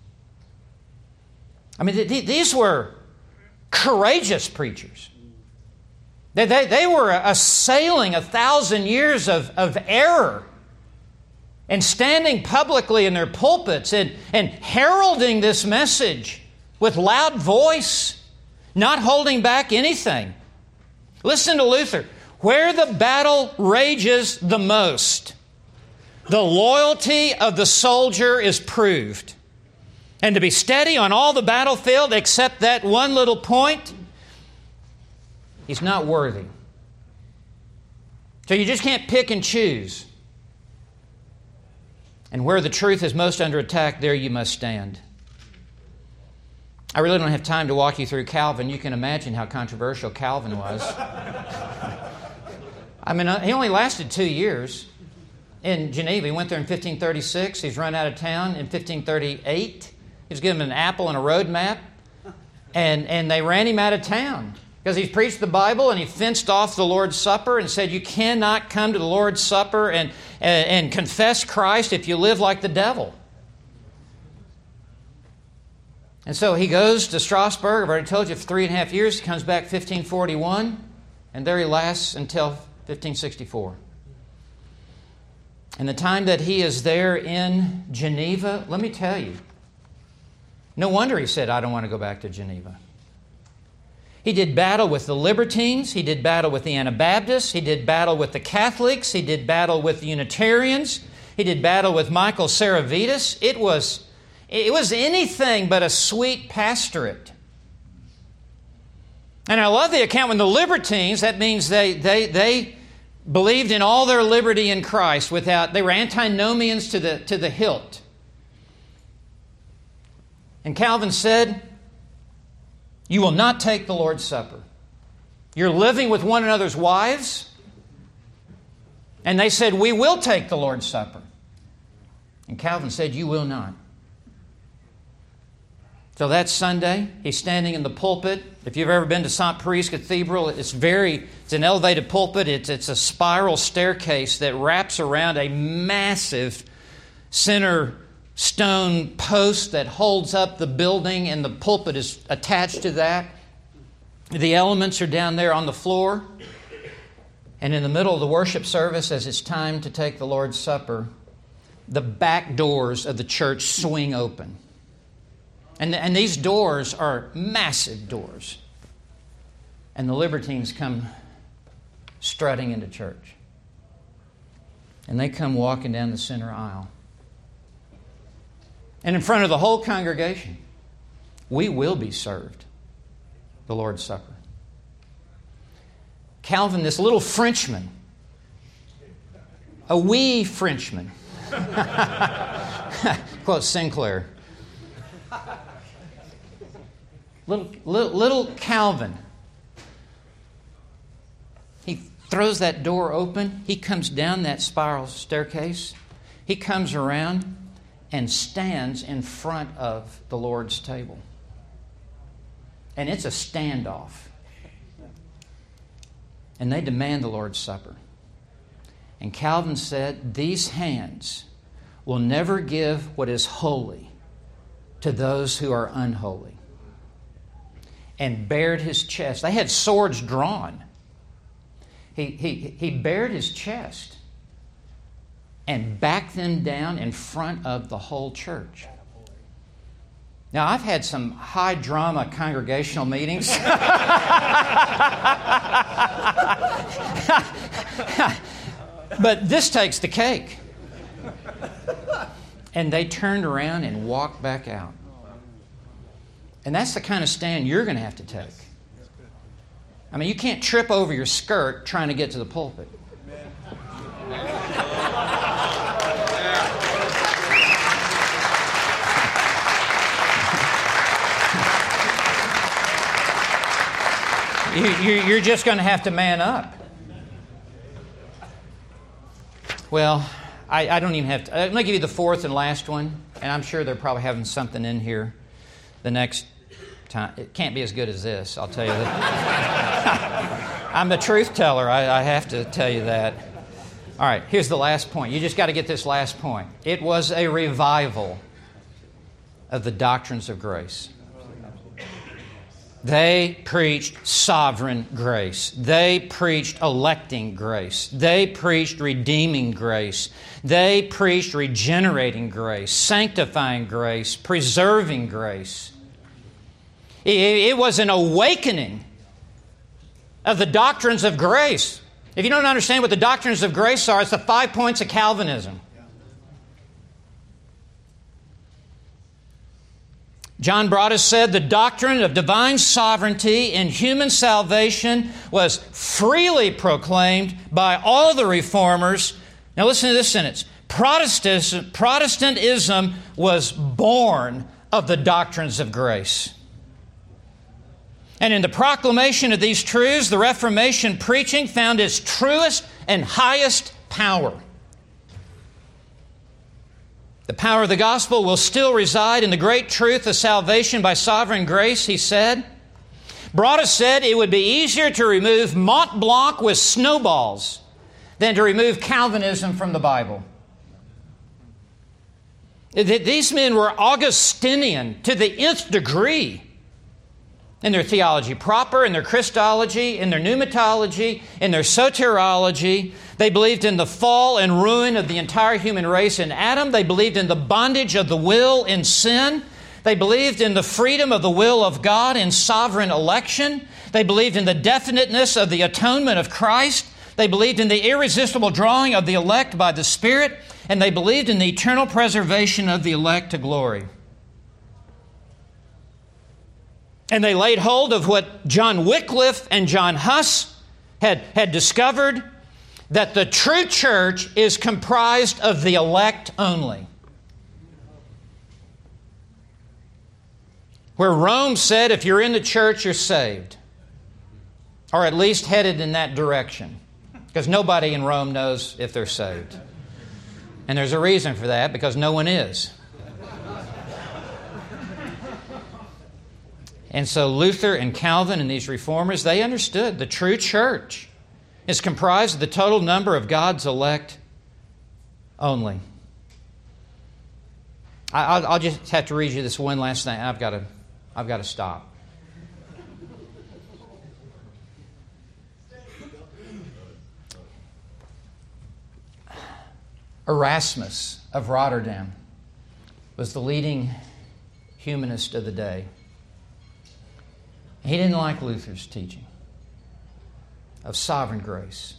I mean, these were courageous preachers. They were assailing 1,000 years of error and standing publicly in their pulpits and heralding this message with loud voice, not holding back anything. Listen to Luther. Where the battle rages the most, the loyalty of the soldier is proved. And to be steady on all the battlefield except that one little point, he's not worthy. So you just can't pick and choose. And where the truth is most under attack, there you must stand. I really don't have time to walk you through Calvin. You can imagine how controversial Calvin was. I mean, he only lasted 2 years in Geneva. He went there in 1536. He's run out of town in 1538. He was given an apple and a road map, and they ran him out of town because he preached the Bible and he fenced off the Lord's Supper and said, you cannot come to the Lord's Supper and confess Christ if you live like the devil. And so he goes to Strasbourg. I've already told you, for 3.5 years. He comes back 1541, and there he lasts until 1564. And the time that he is there in Geneva, let me tell you, no wonder he said, I don't want to go back to Geneva. He did battle with the Libertines. He did battle with the Anabaptists. He did battle with the Catholics. He did battle with the Unitarians. He did battle with Michael Seravitas. It was anything but a sweet pastorate. And I love the account when the Libertines, that means they believed in all their liberty in Christ they were antinomians to the hilt. And Calvin said, you will not take the Lord's Supper. You're living with one another's wives. And they said, we will take the Lord's Supper. And Calvin said, you will not. So that Sunday, he's standing in the pulpit. If you've ever been to St. Paris Cathedral, it's an elevated pulpit. It's a spiral staircase that wraps around a massive center stone post that holds up the building, and the pulpit is attached to that. The elements are down there on the floor. And in the middle of the worship service, as it's time to take the Lord's Supper, the back doors of the church swing open. And these doors are massive doors. And the Libertines come strutting into church. And they come walking down the center aisle. And in front of the whole congregation, we will be served the Lord's Supper. Calvin, this little Frenchman, a wee Frenchman, quote Sinclair, little Calvin, he throws that door open, he comes down that spiral staircase, he comes around and stands in front of the Lord's table. And it's a standoff. And they demand the Lord's Supper. And Calvin said, these hands will never give what is holy to those who are unholy. And bared his chest. They had swords drawn. He bared his chest and backed them down in front of the whole church. Now, I've had some high-drama congregational meetings. But this takes the cake. And they turned around and walked back out. And that's the kind of stand you're going to have to take. I mean, you can't trip over your skirt trying to get to the pulpit. You're just going to have to man up. Well, I don't even have to. I'm going to give you the fourth and last one, and I'm sure they're probably having something in here the next It can't be as good as this, I'll tell you that. I'm the truth teller. I have to tell you that. All right, here's the last point. You just got to get this last point. It was a revival of the doctrines of grace. They preached sovereign grace. They preached electing grace. They preached redeeming grace. They preached regenerating grace, sanctifying grace, preserving grace. It was an awakening of the doctrines of grace. If you don't understand what the doctrines of grace are, it's the 5 points of Calvinism. John Broadus said the doctrine of divine sovereignty in human salvation was freely proclaimed by all the reformers. Now listen to this sentence. Protestantism was born of the doctrines of grace. And in the proclamation of these truths, the Reformation preaching found its truest and highest power. The power of the gospel will still reside in the great truth of salvation by sovereign grace, he said. Broadus said it would be easier to remove Mont Blanc with snowballs than to remove Calvinism from the Bible. These men were Augustinian to the nth degree in their theology proper, in their Christology, in their pneumatology, in their soteriology. They believed in the fall and ruin of the entire human race in Adam. They believed in the bondage of the will in sin. They believed in the freedom of the will of God in sovereign election. They believed in the definiteness of the atonement of Christ. They believed in the irresistible drawing of the elect by the Spirit. And they believed in the eternal preservation of the elect to glory. And they laid hold of what John Wycliffe and John Huss had discovered, that the true church is comprised of the elect only. Where Rome said if you're in the church, you're saved. Or at least headed in that direction. Because nobody in Rome knows if they're saved. And there's a reason for that, because no one is. And so Luther and Calvin and these reformers, they understood the true church is comprised of the total number of God's elect only. I'll just have to read you this one last thing. I've got to stop. Erasmus of Rotterdam was the leading humanist of the day. He didn't like Luther's teaching of sovereign grace.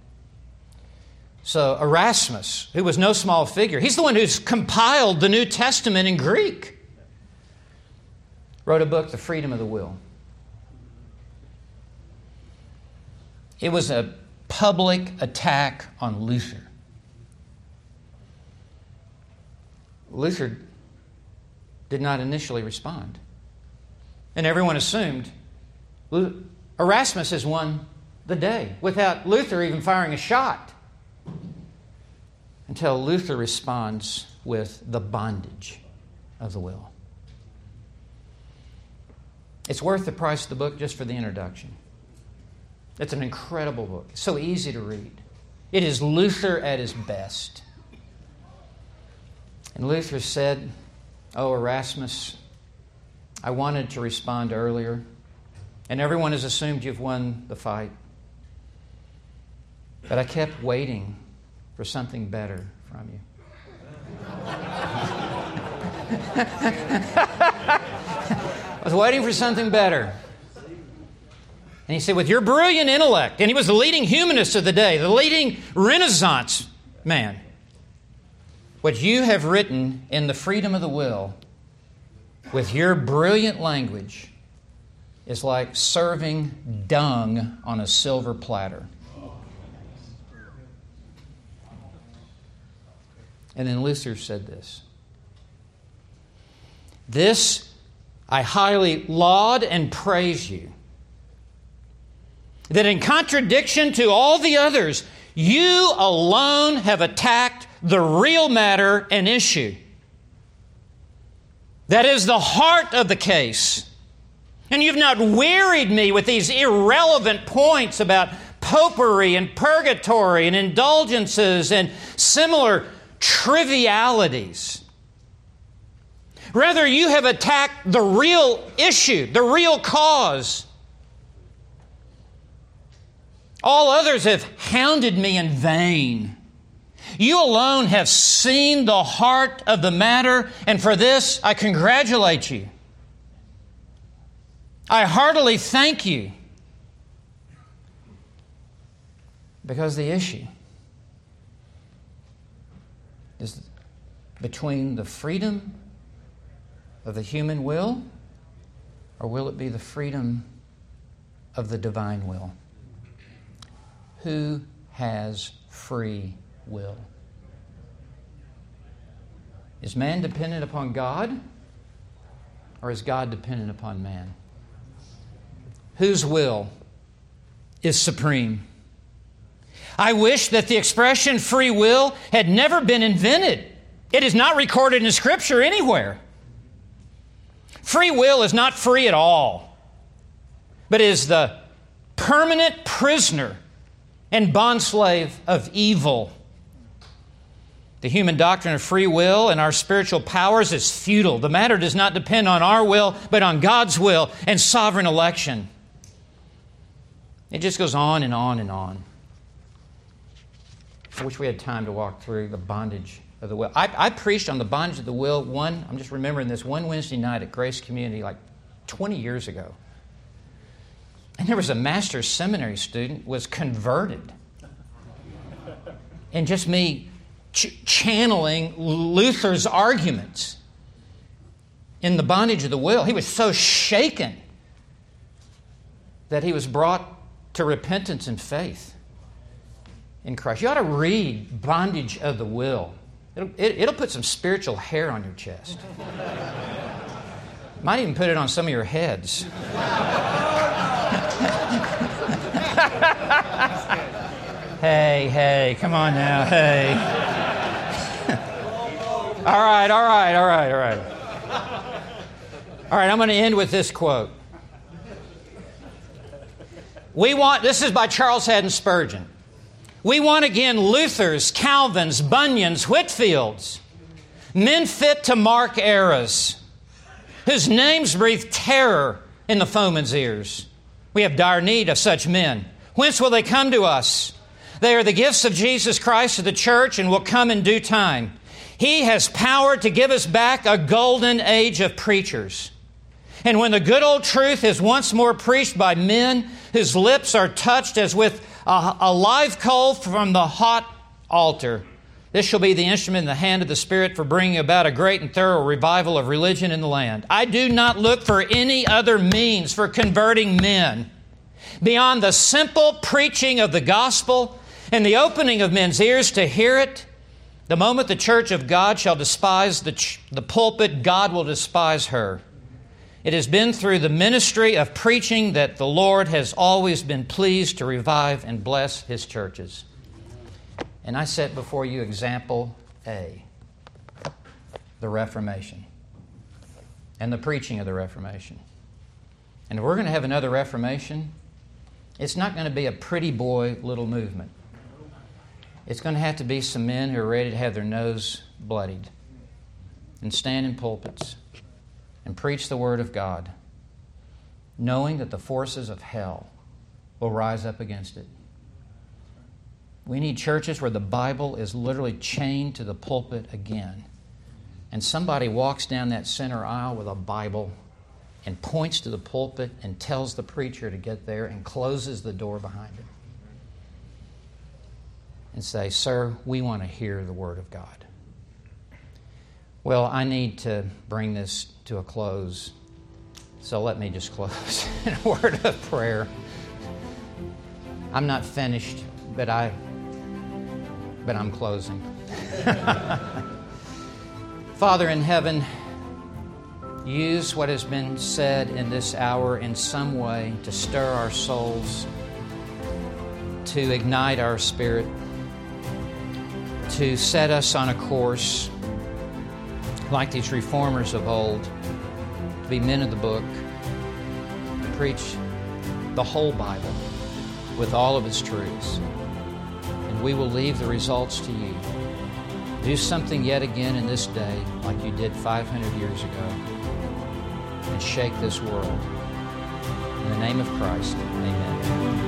So Erasmus, who was no small figure, he's the one who's compiled the New Testament in Greek, wrote a book, The Freedom of the Will. It was a public attack on Luther. Luther did not initially respond. And everyone assumed Erasmus has won the day without Luther even firing a shot. Until Luther responds with the bondage of the will. It's worth the price of the book just for the introduction. It's an incredible book. It's so easy to read. It is Luther at his best. And Luther said, "Oh, Erasmus, I wanted to respond earlier, and everyone has assumed you've won the fight. But I kept waiting for something better from you." I was waiting for something better. And he said, with your brilliant intellect, and he was the leading humanist of the day, the leading Renaissance man, what you have written in The Freedom of the Will, with your brilliant language, is like serving dung on a silver platter. And then Luther said this. This I highly laud and praise you, that in contradiction to all the others, you alone have attacked the real matter and issue. That is the heart of the case. And you've not wearied me with these irrelevant points about popery and purgatory and indulgences and similar trivialities. Rather, you have attacked the real issue, the real cause. All others have hounded me in vain. You alone have seen the heart of the matter, and for this I congratulate you. I heartily thank you, because the issue is between the freedom of the human will, or will it be the freedom of the divine will? Who has free will? Is man dependent upon God, or is God dependent upon man? Whose will is supreme? I wish that the expression free will had never been invented. It is not recorded in Scripture anywhere. Free will is not free at all, but is the permanent prisoner and bondslave of evil. The human doctrine of free will and our spiritual powers is futile. The matter does not depend on our will, but on God's will and sovereign election. It just goes on and on and on. I wish we had time to walk through the bondage of the will. I preached on the bondage of the will I'm just remembering this, one Wednesday night at Grace Community like 20 years ago. And there was a master's seminary student was converted. And just me channeling Luther's arguments in the bondage of the will. He was so shaken that he was brought to repentance and faith in Christ. You ought to read Bondage of the Will. It'll put some spiritual hair on your chest. Might even put it on some of your heads. Hey, come on now, hey. All right. All right, I'm going to end with this quote. This is by Charles Haddon Spurgeon. We want again Luthers, Calvins, Bunyans, Whitfields, men fit to mark eras, whose names breathe terror in the foeman's ears. We have dire need of such men. Whence will they come to us? They are the gifts of Jesus Christ to the church and will come in due time. He has power to give us back a golden age of preachers. And when the good old truth is once more preached by men whose lips are touched as with a live coal from the hot altar, this shall be the instrument in the hand of the Spirit for bringing about a great and thorough revival of religion in the land. I do not look for any other means for converting men beyond the simple preaching of the gospel and the opening of men's ears to hear it. The moment the church of God shall despise the pulpit, God will despise her. It has been through the ministry of preaching that the Lord has always been pleased to revive and bless His churches. And I set before you example A, the Reformation and the preaching of the Reformation. And if we're going to have another Reformation, it's not going to be a pretty boy little movement. It's going to have to be some men who are ready to have their nose bloodied and stand in pulpits and preach the Word of God, knowing that the forces of hell will rise up against it. We need churches where the Bible is literally chained to the pulpit again, and somebody walks down that center aisle with a Bible and points to the pulpit and tells the preacher to get there and closes the door behind him and say, "Sir, we want to hear the Word of God." Well, I need to bring this to a close, so let me just close in a word of prayer. I'm not finished, but I'm closing. Father in heaven, use what has been said in this hour in some way to stir our souls, to ignite our spirit, to set us on a course like these reformers of old, to be men of the book, preach the whole Bible with all of its truths. And we will leave the results to you. Do something yet again in this day like you did 500 years ago and shake this world. In the name of Christ, amen.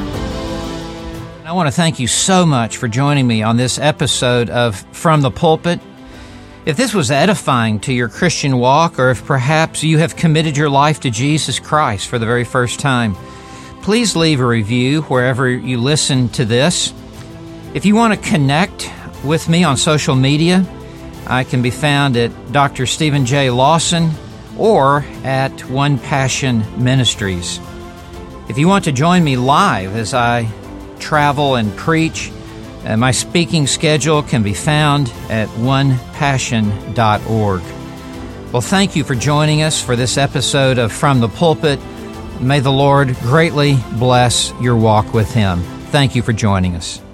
I want to thank you so much for joining me on this episode of From the Pulpit. If this was edifying to your Christian walk, or if perhaps you have committed your life to Jesus Christ for the very first time, please leave a review wherever you listen to this. If you want to connect with me on social media, I can be found at Dr. Stephen J. Lawson or at One Passion Ministries. If you want to join me live as I travel and preach, my speaking schedule can be found at onepassion.org. Well, thank you for joining us for this episode of From the Pulpit. May the Lord greatly bless your walk with Him. Thank you for joining us.